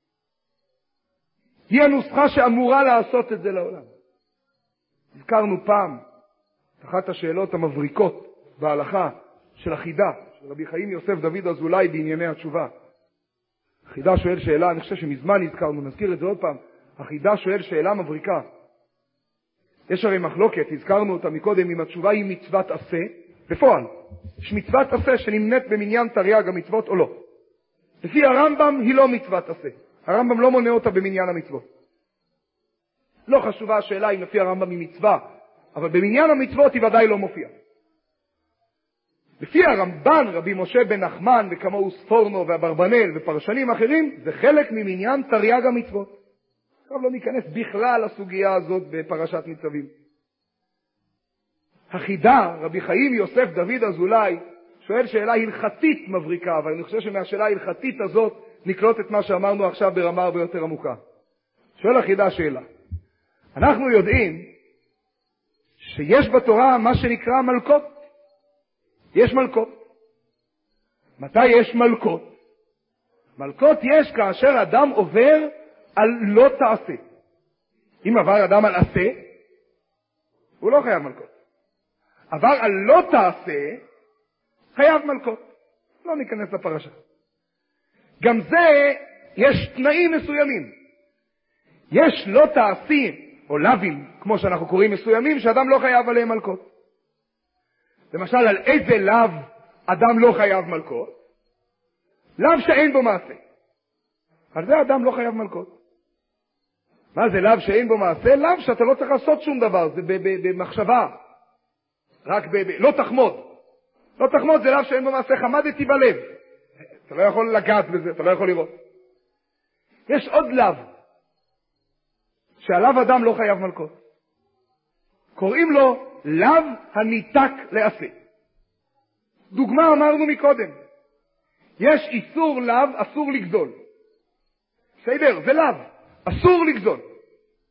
היא הנוסחה שאמורה לעשות את זה לעולם. הזכרנו פעם אחת השאלות המבריקות בהלכה של החידה, של רבי חיים יוסף דוד אזולאי בענייני התשובה. החידה שואל שאלה, אני חושב שמזמן הזכרנו, נזכיר את זה עוד פעם. החידה שואל שאלה מבריקה. יש הרי מחלוקת, הזכרנו אותה מקודם, אם התשובה היא מצוות עשה, בפועל, יש מצוות עשה שנמנית במניין תרי"ג המצוות או לא. לפי הרמב"ם היא לא מצוות עשה. הרמב"ם לא מונה אותה במניין המצוות. לא חשובה השאלה אם לפי הרמב"ם היא מצווה, אבל במניין המצוות היא ודאי לא מופיעה. לפי הרמב"ן, רבי משה בן נחמן וכמוהו ספורנו והברבנאל ופרשנים אחרים, זה חלק ממניין תרי"ג המצוות. עכשיו לא ניכנס בכלל לסוגיה הזאת בפרשת ניצבים. החידה, רבי חיים יוסף דוד אזולאי, שואל שאלה הלכתית מבריקה, אבל אני חושב שמהשאלה ההלכתית הזאת נקלוט את מה שאמרנו עכשיו ברמה הרבה יותר עמוקה. שואל החידה שאלה. אנחנו יודעים שיש בתורה מה שנקרא מלכות. יש מלכות. מתי יש מלכות? מלכות יש כאשר אדם עובר על לא תעשה. אם עבר אדם על עשה, הוא לא חייב מלכות. עבר על לא תעשה, חייב מלכות. לא ניכנס לפרשה. גם זה, יש תנאים מסוימים. יש לא תעשי, או לווים, כמו שאנחנו קוראים מסוימים, שאדם לא חייב עליהם מלכות. למשל, על איזה לב אדם לא חייב מלכות? לב שאין בו מעשה. על זה אדם לא חייב מלכות. מה זה לב שאין בו מעשה? לב שאתה לא צריך לעשות שום דבר, זה במחשבה. רק ב... לא תחמוד. לא תחמוד זה לב שאין בו מעשה, חמדתי בלב. אתה לא יכול לגעת בזה, אתה לא יכול לראות. יש עוד לב, שעליו אדם לא חייב מלכות. קוראים לו לב הניתק לעשה. דוגמה אמרנו מקודם. יש איסור לב, אסור לגזול. בסדר, זה לב, אסור לגזול.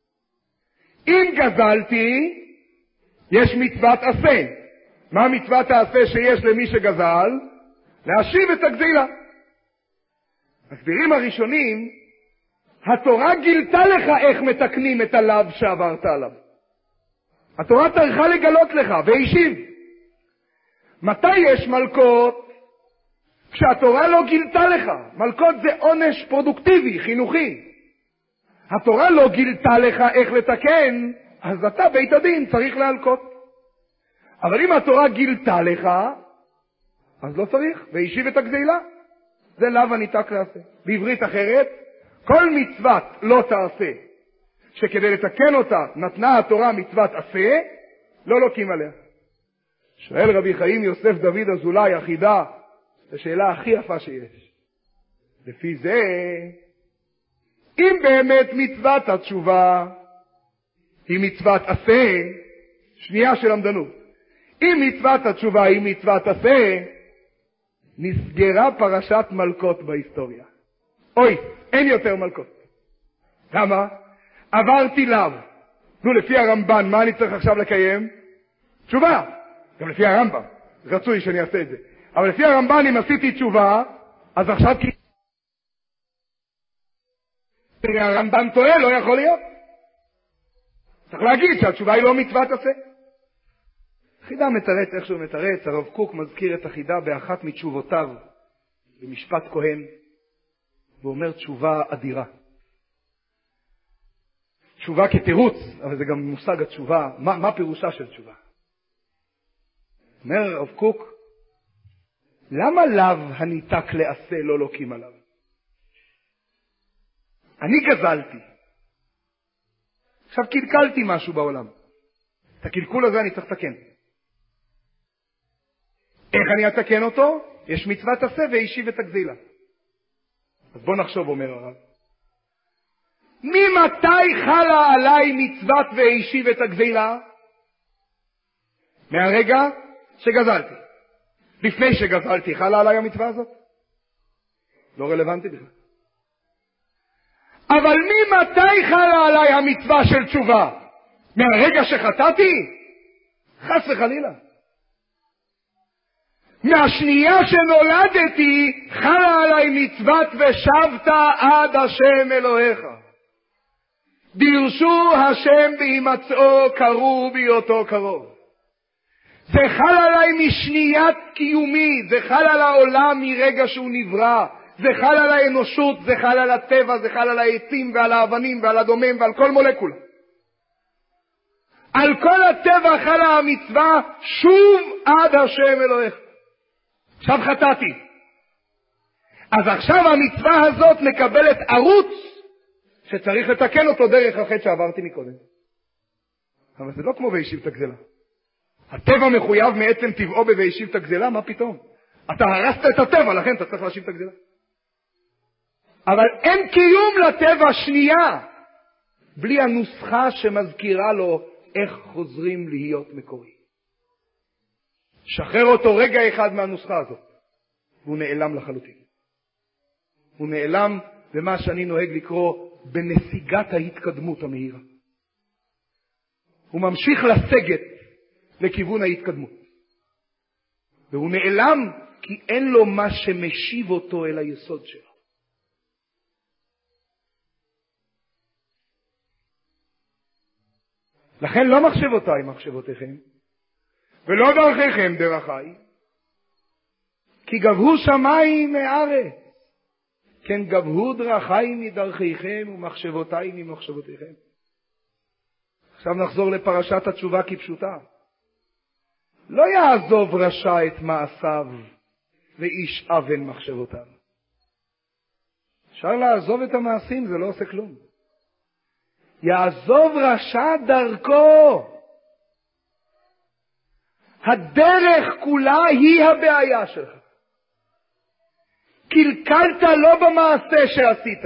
אם גזלתי, יש מצוות עשה. מה מצוות העשה שיש למי שגזל? להשיב את הגזילה. הסבירים הראשונים, התורה גילתה לך איך מתקנים את הלאו שעברת עליו. התורה טרחה לגלות לך, והשיב. מתי יש מלכות? כשהתורה לא גילתה לך. מלכות זה עונש פרודוקטיבי, חינוכי. התורה לא גילתה לך איך לתקן, אז אתה בית הדין צריך להלקות. אבל אם התורה גילתה לך, אז לא צריך, והשיב את הגזילה. זה לאו הניתק לעשה. בעברית אחרת, כל מצוות לא תעשה, שכדי לתקן אותה נתנה התורה מצוות עשה, לא לוקים עליה. שואל רבי חיים יוסף דוד אזולאי, החידה, זו שאלה הכי יפה שיש. לפי זה, אם באמת מצוות התשובה היא מצוות עשה, שנייה של עמדנות, אם מצוות התשובה היא מצוות עשה, נסגרה פרשת מלכות בהיסטוריה. אוי, אין יותר מלכות. למה? עברתי לאו. נו, לפי הרמב"ן, מה אני צריך עכשיו לקיים? תשובה. גם לפי הרמב"ם. רצוי שאני אעשה את זה. אבל לפי הרמב"ן, אם עשיתי תשובה, אז עכשיו כי... הרמב"ם טועה, לא יכול להיות. צריך להגיד שהתשובה היא לא מצוות עשה. חידה מתרץ, איך שהוא מתרץ, הרב קוק מזכיר את החידה באחת מתשובותיו, במשפט כהן, ואומר תשובה אדירה. תשובה כתירוץ, אבל זה גם מושג התשובה, מה, מה פירושה של תשובה? אומר הרב קוק, למה לאו הניתק לעשה לא לוקים עליו? אני גזלתי. עכשיו קלקלתי משהו בעולם. את הקלקול הזה אני צריך לתקן. איך אני אתקן אותו? יש מצוות עשה והשיב את הגזילה. אז בוא נחשוב, אומר הרב. ממתי חלה עליי מצוות והשיב את הגזילה? מהרגע שגזלתי. לפני שגזלתי חלה עליי המצווה הזאת? לא רלוונטי בכלל. אבל ממתי חלה עליי המצווה של תשובה? מהרגע שחטאתי? חס וחלילה. מהשנייה שנולדתי חלה עליי מצוות ושבת עד השם אלוהיך. דירשו השם בהימצאו, קראו בהיותו קרוב. זה חל עליי משניית קיומי, זה חל על העולם מרגע שהוא נברא, זה חל על האנושות, זה חל על הטבע, זה חל על העצים ועל האבנים ועל הדומם ועל כל מולקולה. על כל הטבע חלה המצווה, שוב עד השם אלוהיך. עכשיו חטאתי. אז עכשיו המצווה הזאת מקבלת ערוץ שצריך לתקן אותו דרך החטא שעברתי מקודם. אבל זה לא כמו והשיב את הגזלה. הטבע מחויב מעצם טבעו ב"והשיב את הגזלה", מה פתאום? אתה הרסת את הטבע, לכן אתה צריך להשיב את הגזלה. אבל אין קיום לטבע שנייה בלי הנוסחה שמזכירה לו איך חוזרים להיות מקורי. שחרר אותו רגע אחד מהנוסחה הזאת, והוא נעלם לחלוטין. הוא נעלם במה שאני נוהג לקרוא בנסיגת ההתקדמות המהירה. הוא ממשיך לסגת לכיוון ההתקדמות. והוא נעלם כי אין לו מה שמשיב אותו אל היסוד שלו. לכן לא מחשבותיי מחשבותיכם, ולא דרכיכם דרכי, כי גבהו שמיים מארץ, כן גבהו דרכי מדרכיכם ומחשבותיי ממחשבותיכם. עכשיו נחזור לפרשת התשובה כפשוטה. לא יעזוב רשע את מעשיו ואיש אבן מחשבותיו. אפשר לעזוב את המעשים, זה לא עושה כלום. יעזוב רשע דרכו. הדרך כולה היא הבעיה שלך. קלקלת לא במעשה שעשית.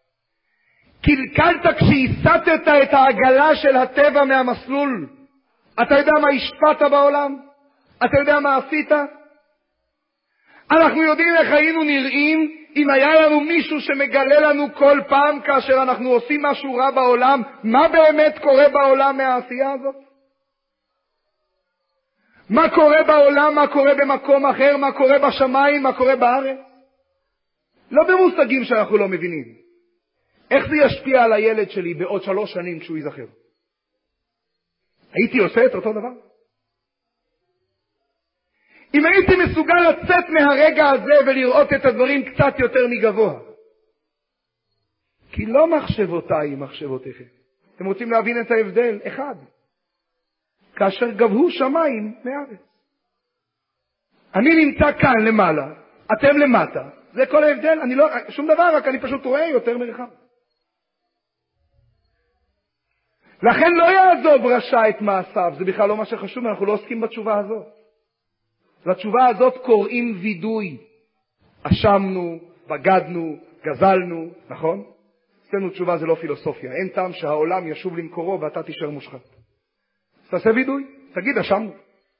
קלקלת כשהסתת את העגלה של הטבע מהמסלול. אתה יודע מה השפעת בעולם? אתה יודע מה עשית? אנחנו יודעים איך היינו נראים אם היה לנו מישהו שמגלה לנו כל פעם כאשר אנחנו עושים משהו רע בעולם, מה באמת קורה בעולם מהעשייה הזאת? מה קורה בעולם, מה קורה במקום אחר, מה קורה בשמיים, מה קורה בארץ? לא במושגים שאנחנו לא מבינים. איך זה ישפיע על הילד שלי בעוד שלוש שנים כשהוא ייזכר? הייתי עושה את אותו דבר? אם הייתי מסוגל לצאת מהרגע הזה ולראות את הדברים קצת יותר מגבוה. כי לא מחשבותיי מחשבותיכם. אתם רוצים להבין את ההבדל? אחד. כאשר גבהו שמיים מארץ. אני נמצא כאן למעלה, אתם למטה. זה כל ההבדל. אני לא, שום דבר, רק אני פשוט רואה יותר מרחב. לכן לא יעזוב רשע את מעשיו. זה בכלל לא מה שחשוב, אנחנו לא עוסקים בתשובה הזאת. לתשובה הזאת קוראים וידוי. אשמנו, בגדנו, גזלנו, נכון? אצלנו תשובה זה לא פילוסופיה. אין טעם שהעולם ישוב למקורו ואתה תישאר מושחת. תעשה וידוי, תגיד אשמנו.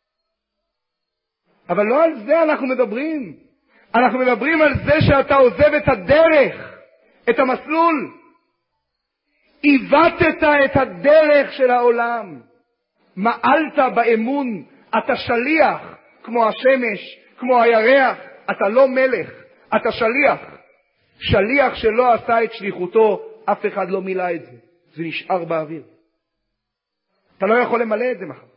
אבל לא על זה אנחנו מדברים. אנחנו מדברים על זה שאתה עוזב את הדרך, את המסלול. עיוותת את הדרך של העולם. מעלת באמון, אתה שליח. כמו השמש, כמו הירח, אתה לא מלך, אתה שליח. שליח שלא עשה את שליחותו, אף אחד לא מילא את זה. זה נשאר באוויר. אתה לא יכול למלא את זה מחר.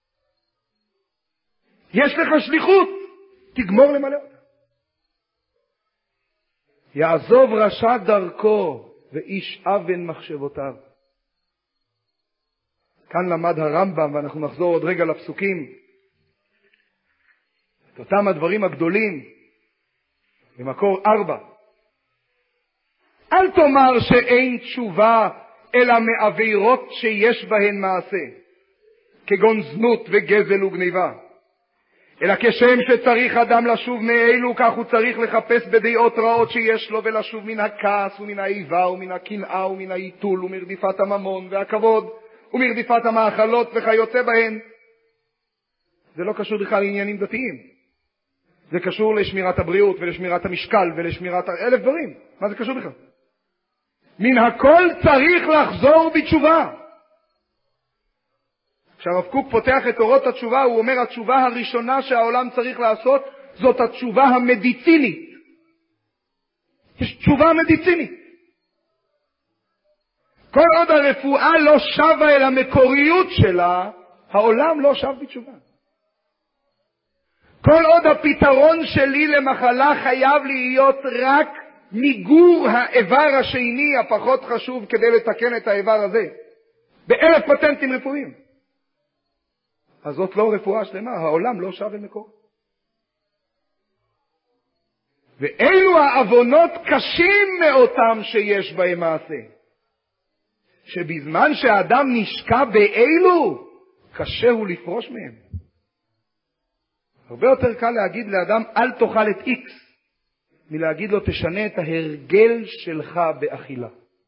יש לך שליחות, תגמור למלא אותה. יעזוב רשע דרכו, ואיש אבן מחשבותיו. כאן למד הרמב"ם, ואנחנו נחזור עוד רגע לפסוקים. את אותם הדברים הגדולים, במקור ארבע. אל תאמר שאין תשובה, אלא מעבירות שיש בהן מעשה, כגון זנות וגזל וגניבה. אלא כשם שצריך אדם לשוב מאלו, כך הוא צריך לחפש בדעות רעות שיש לו, ולשוב מן הכעס ומן האיבה ומן הקנאה ומן העיתול ומרדיפת הממון והכבוד ומרדיפת המאכלות וכיוצא בהן. זה לא קשור בכלל לעניינים דתיים. זה קשור לשמירת הבריאות ולשמירת המשקל ולשמירת אלף דברים. מה זה קשור בכלל? מן הכל צריך לחזור בתשובה. כשהרב קוק פותח את אורות התשובה, הוא אומר התשובה הראשונה שהעולם צריך לעשות זאת התשובה המדיצינית. יש תשובה מדיצינית. כל עוד הרפואה לא שווה אל המקוריות שלה, העולם לא שב בתשובה. כל עוד הפתרון שלי למחלה חייב להיות רק מיגור האיבר השני הפחות חשוב כדי לתקן את האיבר הזה. באלף פטנטים רפואיים. אז זאת לא רפואה שלמה, העולם לא שב למקור. ואלו העוונות קשים מאותם שיש בהם מעשה. שבזמן שהאדם נשקע באלו, קשה הוא לפרוש מהם. הרבה יותר קל להגיד לאדם אל תאכל את איקס, מלהגיד לו תשנה את ההרגל שלך באכילה.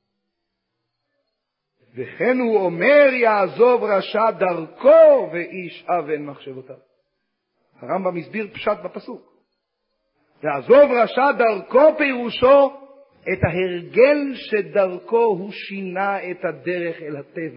וכן הוא אומר יעזוב רשע דרכו ואיש אבן מחשבותיו. הרמב"ם מסביר פשט בפסוק. יעזוב רשע דרכו פירושו את ההרגל שדרכו הוא שינה את הדרך אל הטבע.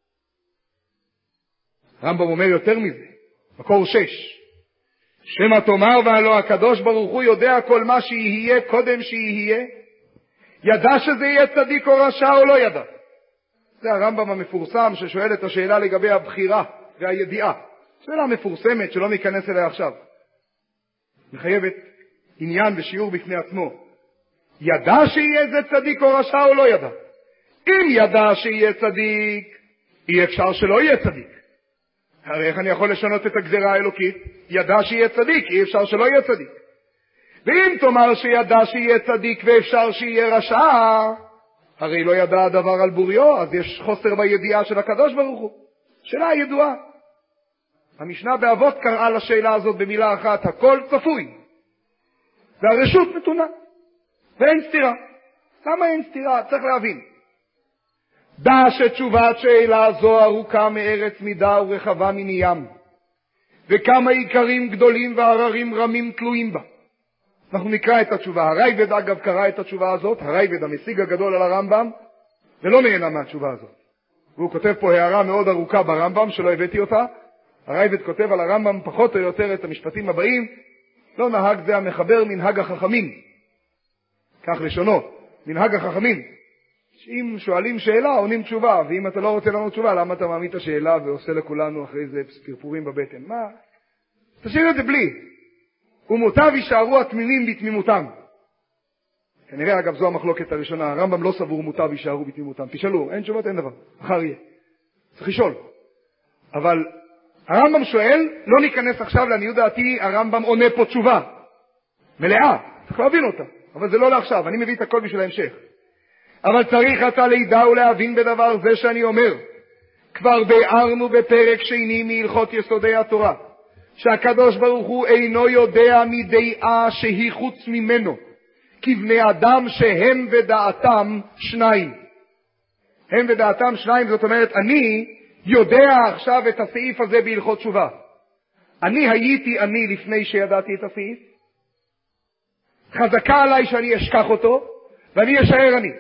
הרמב"ם אומר יותר מזה, מקור שש. שמא תאמר והלא הקדוש ברוך הוא יודע כל מה שיהיה קודם שיהיה, ידע שזה יהיה צדיק או רשע או לא ידע. זה הרמב"ם המפורסם ששואל את השאלה לגבי הבחירה והידיעה. שאלה מפורסמת שלא ניכנס אליה עכשיו. מחייבת עניין ושיעור בפני עצמו. ידע שיהיה זה צדיק או רשע או לא ידע. אם ידע שיהיה צדיק, אי אפשר שלא יהיה צדיק. הרי איך אני יכול לשנות את הגזרה האלוקית? ידע שיהיה צדיק, אי אפשר שלא יהיה צדיק. ואם תאמר שידע שיהיה צדיק ואפשר שיהיה רשע, הרי לא ידע הדבר על בוריו, אז יש חוסר בידיעה של הקדוש ברוך הוא. שאלה ידועה. המשנה באבות קראה לשאלה הזאת במילה אחת, הכל צפוי. והרשות נתונה. ואין סתירה. למה אין סתירה? צריך להבין. דע שתשובת שאלה זו ארוכה מארץ מידה ורחבה מני ים, וכמה עיקרים גדולים והררים רמים תלויים בה. אנחנו נקרא את התשובה. הרייבד אגב קרא את התשובה הזאת, הרייבד המשיג הגדול על הרמב"ם, ולא נהנה מהתשובה הזאת. והוא כותב פה הערה מאוד ארוכה ברמב"ם, שלא הבאתי אותה. הרייבד כותב על הרמב"ם פחות או יותר את המשפטים הבאים, לא נהג זה המחבר מנהג החכמים. כך לשונו, מנהג החכמים. שאם שואלים שאלה, עונים תשובה, ואם אתה לא רוצה לענות תשובה, למה אתה מעמיד את השאלה ועושה לכולנו אחרי זה פרפורים בבטן? מה? תשאיר את זה בלי. ומותיו יישארו התמימים בתמימותם. כנראה, אגב, זו המחלוקת הראשונה. הרמב"ם לא סבור מותיו יישארו בתמימותם. תשאלו, אין תשובות, אין דבר. אחר יהיה. צריך לשאול. אבל הרמב"ם שואל, לא ניכנס עכשיו לעניות דעתי, הרמב"ם עונה פה תשובה. מלאה. צריך להבין אותה. אבל זה לא לעכשיו. אני מביא את הכל בשביל ההמשך. אבל צריך אתה לידע ולהבין בדבר זה שאני אומר. כבר ביארנו בפרק שני מהלכות יסודי התורה, שהקדוש ברוך הוא אינו יודע מדעה שהיא חוץ ממנו, כבני אדם שהם ודעתם שניים. הם ודעתם שניים, זאת אומרת, אני יודע עכשיו את הסעיף הזה בהלכות תשובה. אני הייתי אני לפני שידעתי את הסעיף. חזקה עליי שאני אשכח אותו, ואני אשאר אני.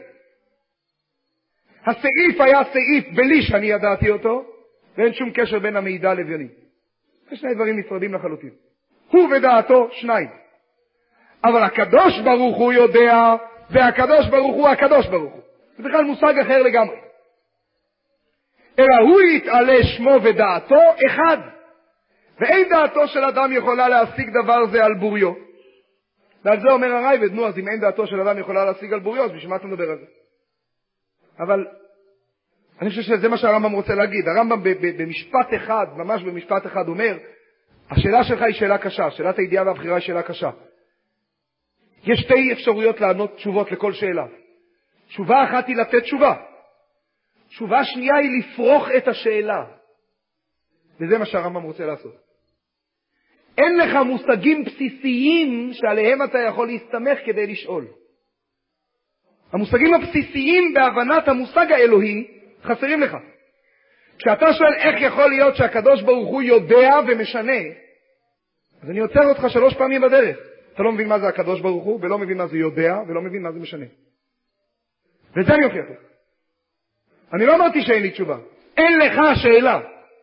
הסעיף היה סעיף בלי שאני ידעתי אותו, ואין שום קשר בין המידע לביני. זה שני דברים נפרדים לחלוטין. הוא ודעתו שניים. אבל הקדוש ברוך הוא יודע, והקדוש ברוך הוא הקדוש ברוך הוא. זה בכלל מושג אחר לגמרי. אלא הוא יתעלה שמו ודעתו אחד. ואין דעתו של אדם יכולה להשיג דבר זה על בוריו. ועל זה אומר הרייבד, נו, אז אם אין דעתו של אדם יכולה להשיג על בוריו, אז בשביל מה אתה מדבר על זה? אבל אני חושב שזה מה שהרמב"ם רוצה להגיד. הרמב"ם במשפט אחד, ממש במשפט אחד, אומר, השאלה שלך היא שאלה קשה, שאלת הידיעה והבחירה היא שאלה קשה. יש שתי אפשרויות לענות תשובות לכל שאלה. תשובה אחת היא לתת תשובה. תשובה שנייה היא לפרוח את השאלה. וזה מה שהרמב"ם רוצה לעשות. אין לך מושגים בסיסיים שעליהם אתה יכול להסתמך כדי לשאול. המושגים הבסיסיים בהבנת המושג האלוהי חסרים לך. כשאתה שואל איך יכול להיות שהקדוש ברוך הוא יודע ומשנה, אז אני עוצר אותך שלוש פעמים בדרך. אתה לא מבין מה זה הקדוש ברוך הוא, ולא מבין מה זה יודע, ולא מבין מה זה משנה. וזה אני הוכיח לך. אני לא אמרתי שאין לי תשובה. אין לך שאלה.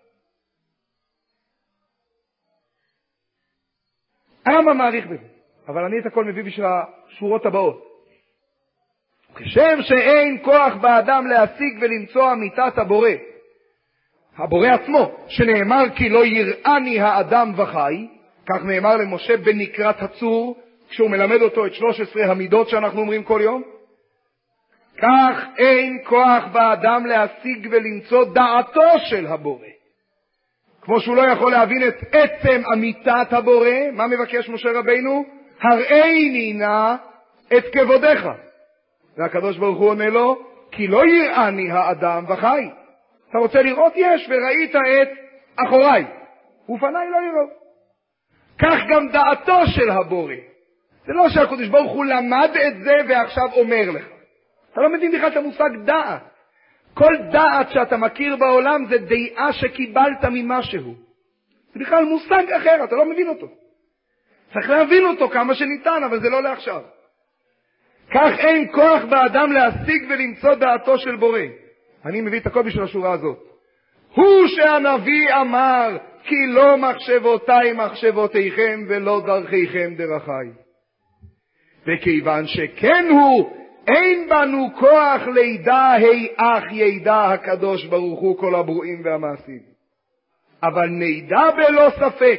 הרמב"ם מעריך בזה, אבל אני את הכל מביא בשביל השורות הבאות. כשם שאין כוח באדם להשיג ולמצוא אמיתת הבורא, הבורא עצמו, שנאמר כי לא יראני האדם וחי, כך נאמר למשה בנקרת הצור, כשהוא מלמד אותו את שלוש עשרה המידות שאנחנו אומרים כל יום, כך אין כוח באדם להשיג ולמצוא דעתו של הבורא. כמו שהוא לא יכול להבין את עצם אמיתת הבורא, מה מבקש משה רבינו? הראיני נא את כבודך. והקדוש ברוך הוא עונה לו, כי לא יראני האדם וחי. אתה רוצה לראות? יש, וראית את אחוריי. ופניי לא יראו. כך גם דעתו של הבורא. זה לא שהקדוש ברוך הוא למד את זה ועכשיו אומר לך. אתה לא מבין בכלל את המושג דעת. כל דעת שאתה מכיר בעולם זה דעה שקיבלת ממשהו. זה בכלל מושג אחר, אתה לא מבין אותו. צריך להבין אותו כמה שניתן, אבל זה לא לעכשיו. כך אין כוח באדם להשיג ולמצוא דעתו של בורא. אני מביא את הכל בשביל השורה הזאת. הוא שהנביא אמר, כי לא מחשבותיי מחשבותיכם ולא דרכיכם דרכיי. וכיוון שכן הוא, אין בנו כוח לידע היאך ידע הקדוש ברוך הוא כל הברואים והמעשים. אבל נדע בלא ספק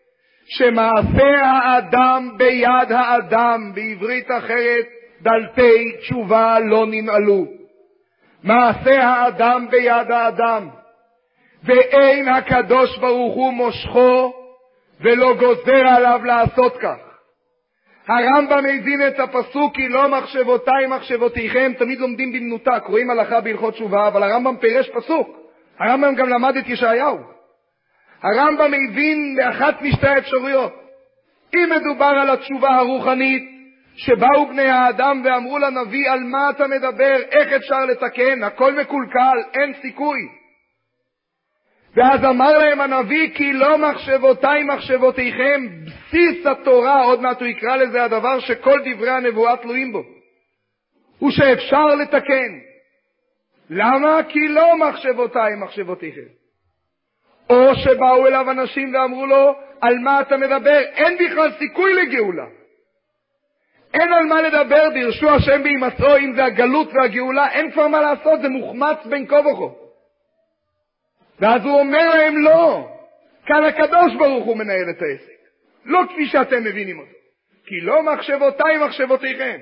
שמעשה האדם ביד האדם, בעברית אחרת דלתי תשובה לא ננעלו. מעשה האדם ביד האדם, ואין הקדוש ברוך הוא מושכו ולא גוזר עליו לעשות כך. הרמב"ם מבין את הפסוק כי לא מחשבותיי מחשבותיכם, תמיד לומדים במנותק, רואים הלכה בהלכות תשובה, אבל הרמב"ם פירש פסוק. הרמב"ם גם למד את ישעיהו. הרמב"ם מבין באחת משתי האפשרויות. אם מדובר על התשובה הרוחנית, שבאו בני האדם ואמרו לנביא, על מה אתה מדבר, איך אפשר לתקן, הכל מקולקל, אין סיכוי. ואז אמר להם הנביא, כי לא מחשבותיי מחשבותיכם, בסיס התורה, עוד מעט הוא יקרא לזה הדבר שכל דברי הנבואה תלויים בו, הוא שאפשר לתקן. למה? כי לא מחשבותיי מחשבותיכם. או שבאו אליו אנשים ואמרו לו, על מה אתה מדבר? אין בכלל סיכוי לגאולה. אין על מה לדבר, דרשו השם בהימצאו, אם זה הגלות והגאולה, אין כבר מה לעשות, זה מוחמץ בין כה וכה. ואז הוא אומר להם, לא, כאן הקדוש ברוך הוא מנהל את העסק, לא כפי שאתם מבינים אותו, כי לא מחשבותיי מחשבותיכם.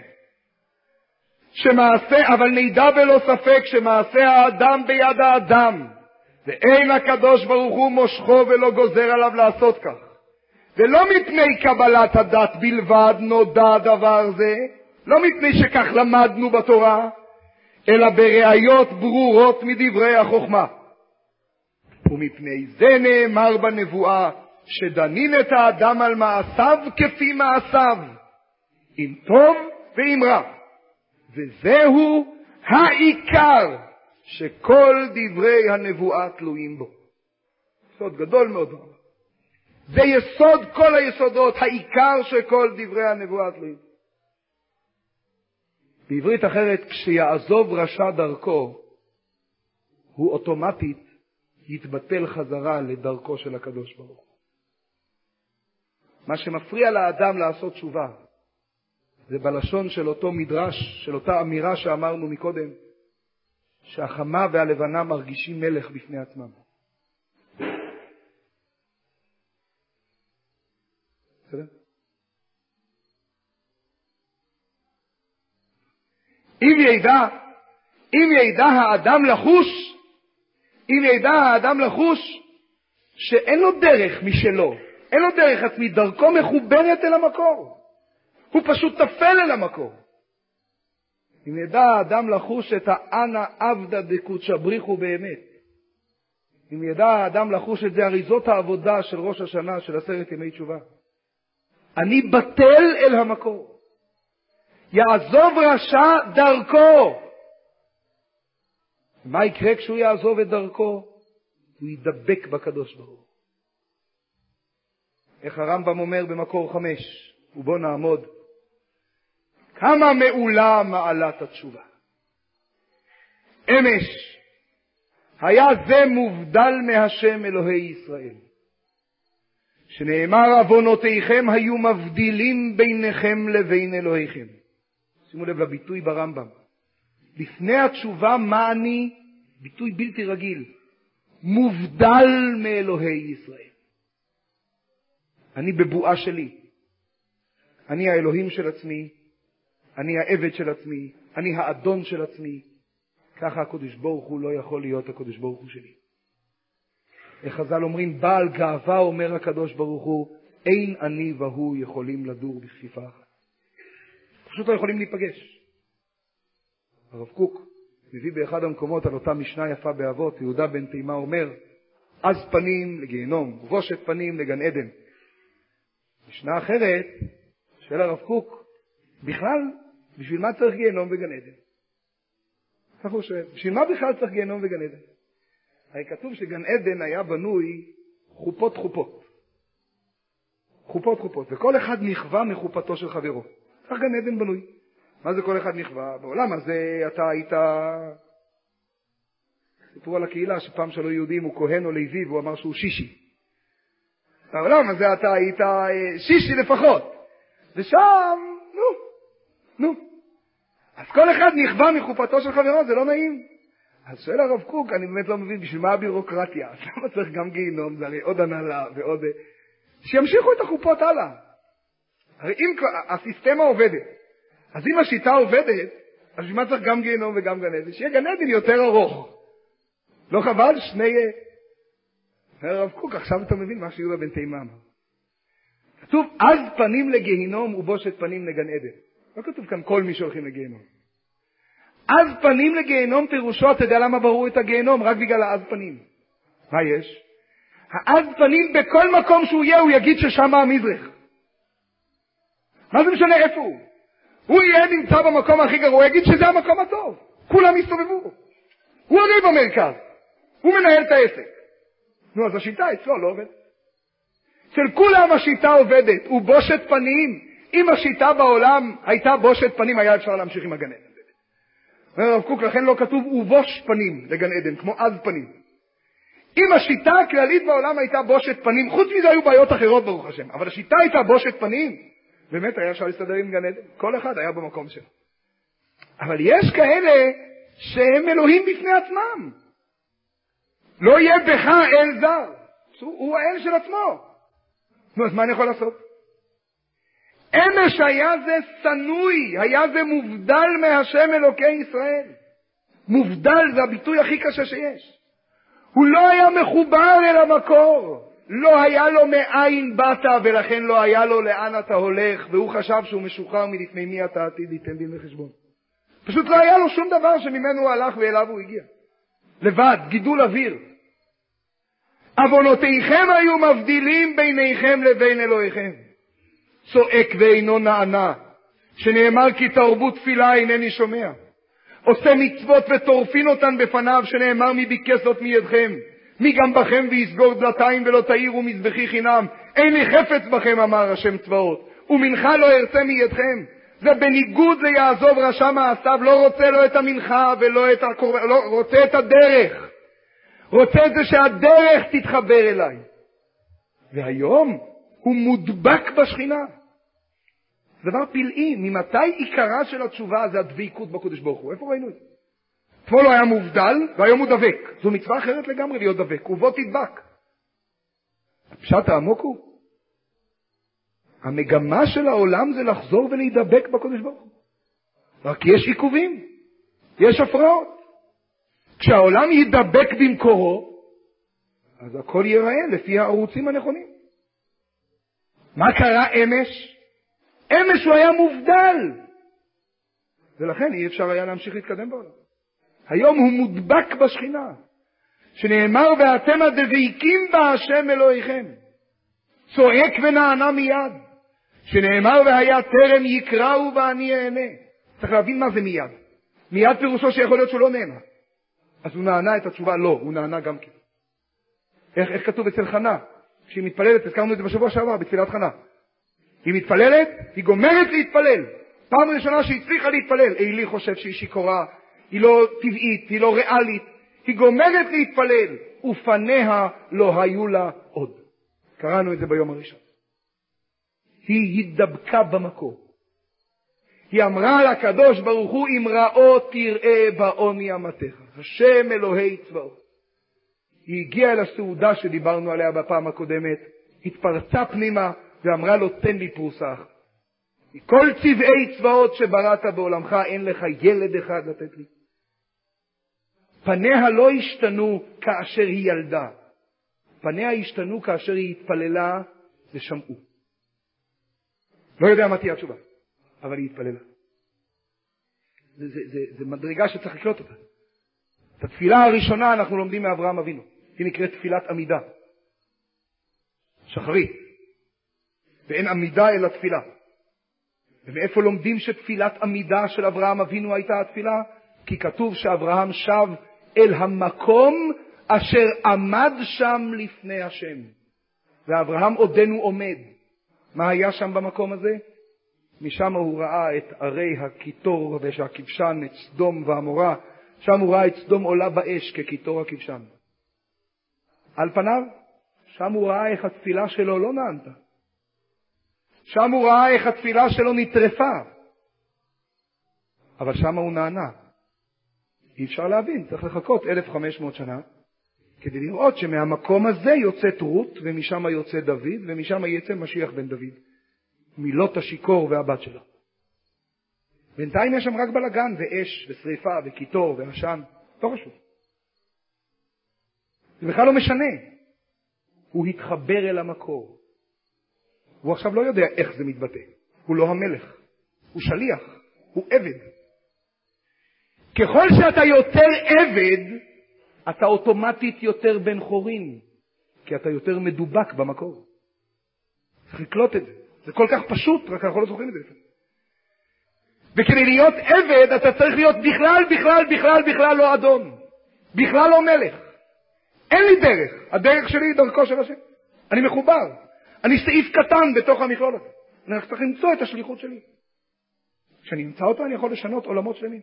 שמעשה, אבל נדע בלא ספק שמעשה האדם ביד האדם, ואין הקדוש ברוך הוא מושכו ולא גוזר עליו לעשות כך. ולא מפני קבלת הדת בלבד נודע דבר זה, לא מפני שכך למדנו בתורה, אלא בראיות ברורות מדברי החוכמה. ומפני זה נאמר בנבואה, שדנין את האדם על מעשיו כפי מעשיו, אם טוב ואם רע. וזהו העיקר שכל דברי הנבואה תלויים בו. סוד גדול מאוד. זה יסוד כל היסודות, העיקר שכל דברי הנבואה תלויים. בעברית אחרת, כשיעזוב רשע דרכו, הוא אוטומטית יתבטל חזרה לדרכו של הקדוש ברוך הוא. מה שמפריע לאדם לעשות תשובה, זה בלשון של אותו מדרש, של אותה אמירה שאמרנו מקודם, שהחמה והלבנה מרגישים מלך בפני עצמם. בסדר? אם ידע, אם ידע האדם לחוש, אם ידע האדם לחוש שאין לו דרך משלו, אין לו דרך עצמית, דרכו מחוברת אל המקור. הוא פשוט תפל אל המקור. אם ידע האדם לחוש את האנה עבדה דקודשא בריחו באמת, אם ידע האדם לחוש את זה, הרי זאת העבודה של ראש השנה, של עשרת ימי תשובה. אני בטל אל המקור. יעזוב רשע דרכו. מה יקרה כשהוא יעזוב את דרכו? הוא ידבק בקדוש ברוך הוא. איך הרמב"ם אומר במקור חמש, ובוא נעמוד, כמה מעולה מעלת התשובה. אמש היה זה מובדל מהשם אלוהי ישראל, שנאמר עוונותיכם היו מבדילים ביניכם לבין אלוהיכם. שימו לב לביטוי ברמב"ם. לפני התשובה מה אני? ביטוי בלתי רגיל. מובדל מאלוהי ישראל. אני בבואה שלי. אני האלוהים של עצמי. אני העבד של עצמי. אני האדון של עצמי. ככה הקדוש ברוך הוא לא יכול להיות הקדוש ברוך הוא שלי. איך חז"ל אומרים, בעל גאווה אומר הקדוש ברוך הוא, אין אני והוא יכולים לדור בכפיפה אחת. פשוט לא יכולים להיפגש. הרב קוק מביא באחד המקומות על אותה משנה יפה באבות, יהודה בן תימה אומר, אז פנים לגיהנום, ובושת פנים לגן עדן. משנה אחרת של הרב קוק, בכלל, בשביל מה צריך גיהנום וגן עדן? כך הוא שואל, בשביל מה בכלל צריך גיהנום וגן עדן? הרי כתוב שגן עדן היה בנוי חופות חופות. חופות חופות, וכל אחד נכווה מחופתו של חברו. כך גן עדן בנוי. מה זה כל אחד נכווה? בעולם הזה אתה היית... סיפרו על הקהילה שפעם שלו יהודים הוא כהן או לוי והוא אמר שהוא שישי. בעולם הזה אתה היית שישי לפחות. ושם, נו, נו. אז כל אחד נכווה מחופתו של חברו, זה לא נעים. אז שואל הרב קוק, אני באמת לא מבין, בשביל מה הבירוקרטיה? אז למה צריך גם גיהנום? זה הרי עוד הנהלה ועוד... שימשיכו את החופות הלאה. הרי אם הסיסטמה עובדת, אז אם השיטה עובדת, אז בשביל מה צריך גם גיהנום וגם גן עדן? שיהיה גן עדן יותר ארוך. לא חבל? שני... הרב קוק, עכשיו אתה מבין מה שיהודה בן תימה אמר. כתוב, אז פנים לגיהנום ובושת פנים לגן עדן. לא כתוב כאן כל מי שהולכים לגיהנום. אז פנים לגיהנום פירושו, אתה יודע למה ברור את הגיהנום? רק בגלל האז פנים. מה יש? האז פנים בכל מקום שהוא יהיה, הוא יגיד ששם המזרח. מה זה משנה איפה הוא? הוא יהיה נמצא במקום הכי גרוע, הוא יגיד שזה המקום הטוב. כולם יסתובבו. הוא הרי במרכז. הוא מנהל את העסק. נו, אז השיטה אצלו לא עובדת. אצל כולם השיטה עובדת, הוא בושת פנים. אם השיטה בעולם הייתה בושת פנים, היה אפשר להמשיך עם הגן עדן. אומר הרב קוק, לכן לא כתוב ובוש פנים לגן עדן, כמו אז פנים. אם השיטה הכללית בעולם הייתה בושת פנים, חוץ מזה היו בעיות אחרות ברוך השם, אבל השיטה הייתה בושת פנים, באמת היה אפשר להסתדר עם גן עדן, כל אחד היה במקום שלו. אבל יש כאלה שהם אלוהים בפני עצמם. לא יהיה בך אל זר, הוא האל של עצמו. נו, אז מה אני יכול לעשות? אמש היה זה סנוי, היה זה מובדל מהשם אלוקי ישראל. מובדל זה הביטוי הכי קשה שיש. הוא לא היה מחובר אל המקור. לא היה לו מאין באת ולכן לא היה לו לאן אתה הולך, והוא חשב שהוא משוחרר מלפני מי אתה עתיד ייתן דין וחשבון. פשוט לא היה לו שום דבר שממנו הוא הלך ואליו הוא הגיע. לבד, גידול אוויר. עוונותיכם היו מבדילים ביניכם לבין אלוהיכם. צועק ואינו נענה, שנאמר כי תרבו תפילה אינני שומע. עושה מצוות וטורפין אותן בפניו, שנאמר מי ביקש זאת מידכם. מי גם בכם ויסגור דלתיים ולא תאירו מזבחי חינם. אין לי חפץ בכם, אמר השם צבאות, ומנחה לא ארצה מידכם. זה בניגוד ליעזוב רשע מעשיו, לא רוצה לא את המנחה ולא את הקורבן, לא, רוצה את הדרך. רוצה את זה שהדרך תתחבר אליי. והיום הוא מודבק בשכינה. זה דבר פלאי. ממתי עיקרה של התשובה זה הדביקות בקודש ברוך הוא? איפה ראינו את זה? אתמול הוא היה מובדל והיום הוא דבק. זו מצווה אחרת לגמרי להיות דבק. ובוא תדבק. הפשט העמוק הוא, המגמה של העולם זה לחזור ולהידבק בקודש ברוך הוא. רק יש עיכובים, יש הפרעות. כשהעולם ידבק במקורו, אז הכל ייראה לפי הערוצים הנכונים. מה קרה אמש? אמש הוא היה מובדל, ולכן אי אפשר היה להמשיך להתקדם בעולם. היום הוא מודבק בשכינה, שנאמר ואתם הדבקים בה השם אלוהיכם. צועק ונענה מיד, שנאמר והיה טרם יקראו ואני אענה. צריך להבין מה זה מיד. מיד פירושו שיכול להיות שהוא לא נענה, אז הוא נענה את התשובה לא, הוא נענה גם כן. איך, איך כתוב אצל חנה? כשהיא מתפללת, הזכרנו את זה בשבוע שעבר בתפילת חנה. היא מתפללת, היא גומרת להתפלל. פעם ראשונה שהיא הצליחה להתפלל, אילי חושב שהיא שיכורה, היא לא טבעית, היא לא ריאלית. היא גומרת להתפלל, ופניה לא היו לה עוד. קראנו את זה ביום הראשון. היא התדבקה במקור. היא אמרה לקדוש ברוך הוא, אם רעו תראה בעוני אמתך, השם אלוהי צבאות. היא הגיעה אל הסעודה שדיברנו עליה בפעם הקודמת, התפרצה פנימה ואמרה לו, תן לי פרוסה אחת. כל צבעי צבאות שבראת בעולמך, אין לך ילד אחד לתת לי. פניה לא השתנו כאשר היא ילדה. פניה השתנו כאשר היא התפללה ושמעו. לא יודע מה תהיה התשובה, אבל היא התפללה. זה, זה, זה, זה מדרגה שצריך לקלוט אותה. את התפילה הראשונה אנחנו לומדים מאברהם אבינו. היא נקראת תפילת עמידה. שחרית. ואין עמידה אלא תפילה. ומאיפה לומדים שתפילת עמידה של אברהם אבינו הייתה התפילה? כי כתוב שאברהם שב אל המקום אשר עמד שם לפני השם. ואברהם עודנו עומד. מה היה שם במקום הזה? משם הוא ראה את ערי הקיטור והכבשן, את סדום ועמורה. שם הוא ראה את סדום עולה באש כקיטור הכבשן. על פניו, שם הוא ראה איך התפילה שלו לא נענתה. שם הוא ראה איך התפילה שלו נטרפה. אבל שם הוא נענה. אי אפשר להבין, צריך לחכות אלף וחמש מאות שנה, כדי לראות שמהמקום הזה יוצאת רות, ומשם יוצא דוד, ומשם יצא משיח בן דוד. מילות השיקור והבת שלו. בינתיים יש שם רק בלגן, ואש, ושריפה, וקיטור, ועשן. לא חשוב. זה בכלל לא משנה. הוא התחבר אל המקור. הוא עכשיו לא יודע איך זה מתבטא. הוא לא המלך. הוא שליח. הוא עבד. ככל שאתה יותר עבד, אתה אוטומטית יותר בן חורין. כי אתה יותר מדובק במקור. צריך לקלוט את זה. זה כל כך פשוט, רק אנחנו לא זוכרים את זה. וכדי להיות עבד, אתה צריך להיות בכלל, בכלל, בכלל, בכלל לא אדון. בכלל לא מלך. אין לי דרך. הדרך שלי היא דרכו של השם. אני מחובר. אני סעיף קטן בתוך המכלול הזה. אני צריך למצוא את השליחות שלי. כשאני אמצא אותו, אני יכול לשנות עולמות שלמים.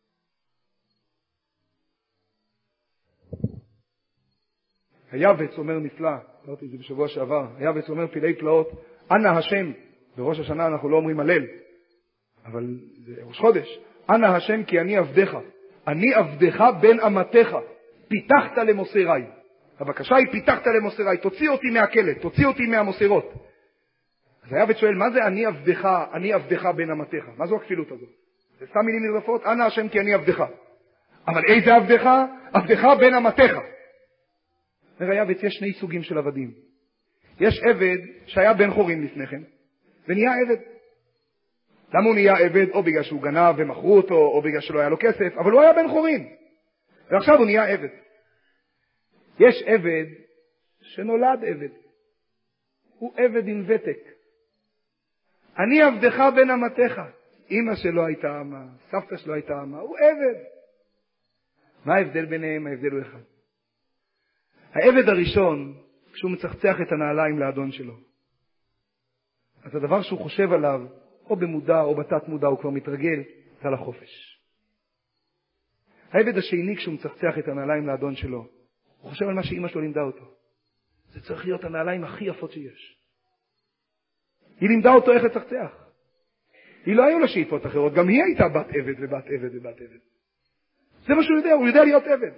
היבץ אומר נפלא, אמרתי את זה בשבוע שעבר, היבץ אומר פילי פלאות, אנא השם, בראש השנה אנחנו לא אומרים הלל, אבל זה ראש חודש, אנא השם כי אני עבדך, אני עבדך בן אמתך, פיתחת למוסריי. הבקשה היא פיתחת למוסריי, תוציא אותי מהכלא, תוציא אותי מהמוסרות. אז היבץ שואל, מה זה אני עבדך, אני עבדך בן אמתך? מה זו הכפילות הזאת? זה סתם מילים נרדפות, אנא השם כי אני עבדך. אבל איזה עבדך? עבדך בן אמתך. אומר היבץ, יש שני סוגים של עבדים. יש עבד שהיה בן חורין לפני כן, ונהיה עבד. למה הוא נהיה עבד? או בגלל שהוא גנב ומכרו אותו, או בגלל שלא היה לו כסף, אבל הוא היה בן חורין. ועכשיו הוא נהיה עבד. יש עבד שנולד עבד. הוא עבד עם ותק. אני עבדך בן אמתך. אמא שלו הייתה אמה, סבתא שלו הייתה אמה, הוא עבד. מה ההבדל ביניהם? ההבדל הוא אחד. העבד הראשון, כשהוא מצחצח את הנעליים לאדון שלו, אז הדבר שהוא חושב עליו, או במודע או בתת מודע, הוא כבר מתרגל, זה על החופש. העבד השני, כשהוא מצחצח את הנעליים לאדון שלו, הוא חושב על מה שאמא שלו לימדה אותו. זה צריך להיות הנעליים הכי יפות שיש. היא לימדה אותו איך לצחצח. היא לא היו לה שאיפות אחרות, גם היא הייתה בת עבד ובת עבד ובת עבד. זה מה שהוא יודע, הוא יודע להיות עבד.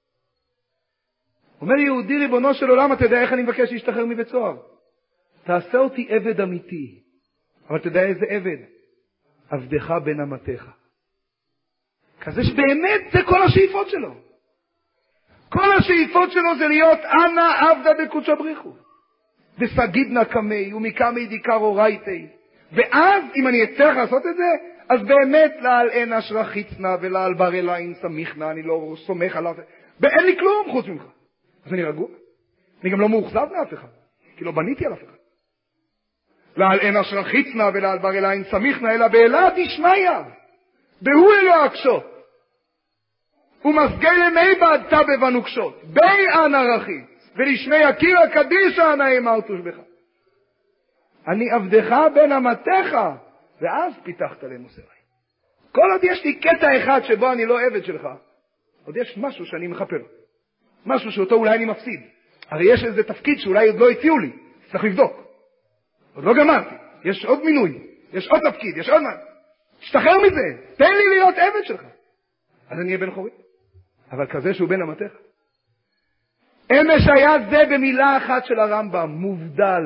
אומר יהודי ריבונו של עולם, אתה יודע איך אני מבקש להשתחרר מבית סוהר? תעשה אותי עבד אמיתי. אבל אתה יודע איזה עבד? עבדך בן אמתך. כזה שבאמת זה כל השאיפות שלו. כל השאיפות שלו זה להיות אנא עבדה בקודשא בריחו. וסגידנא קמי ומקמי דיקרו רייתי. ואז אם אני אצטרך לעשות את זה, אז באמת לעל אין אשרה חיצנה ולעל בר אליים סמיכנה, אני לא סומך עליו. ואין לי כלום חוץ ממך. אז אני רגוע. אני גם לא מאוכזב מאף אחד, כי לא בניתי על אף אחד. לעל אין אשרה חיצנה ולעל בר אליים סמיכנה, אלא באלה דשמיא. בהוא אלוה הקשות. ומסגי למי בעדתה בבנוקשות. בי אנא רחיץ, ולשמי הקירה קדישה אנא אמר תושבך. אני עבדך בן אמתך, ואז פיתחת למוסריי. כל עוד יש לי קטע אחד שבו אני לא עבד שלך, עוד יש משהו שאני מחפר. משהו שאותו אולי אני מפסיד. הרי יש איזה תפקיד שאולי עוד לא הציעו לי. צריך לבדוק. עוד לא גמרתי. יש עוד מינוי. יש עוד תפקיד. יש עוד מה. תשתחרר מזה. תן לי להיות עבד שלך. אז אני אהיה בן חורין. אבל כזה שהוא בן אמתך. אמש היה זה במילה אחת של הרמב"ם. מובדל.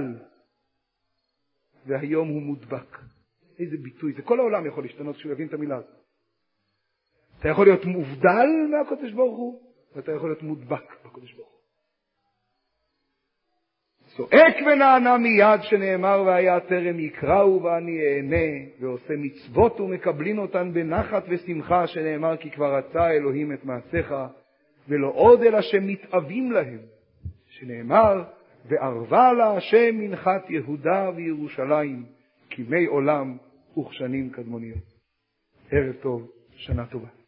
והיום הוא מודבק. איזה ביטוי. זה כל העולם יכול להשתנות כשהוא יבין את המילה הזאת. אתה יכול להיות מובדל מהקודש ברוך הוא. ואתה יכול להיות מודבק בקודש ברוך הוא. צועק ונענה מיד שנאמר והיה טרם יקראו ואני אענה, ועושה מצוות ומקבלין אותן בנחת ושמחה שנאמר כי כבר רצה אלוהים את מעשיך, ולא עוד אלא שמתאבים להם, שנאמר וערבה לה השם מנחת יהודה וירושלים כימי עולם וכשנים קדמוניות. ערב טוב, שנה טובה.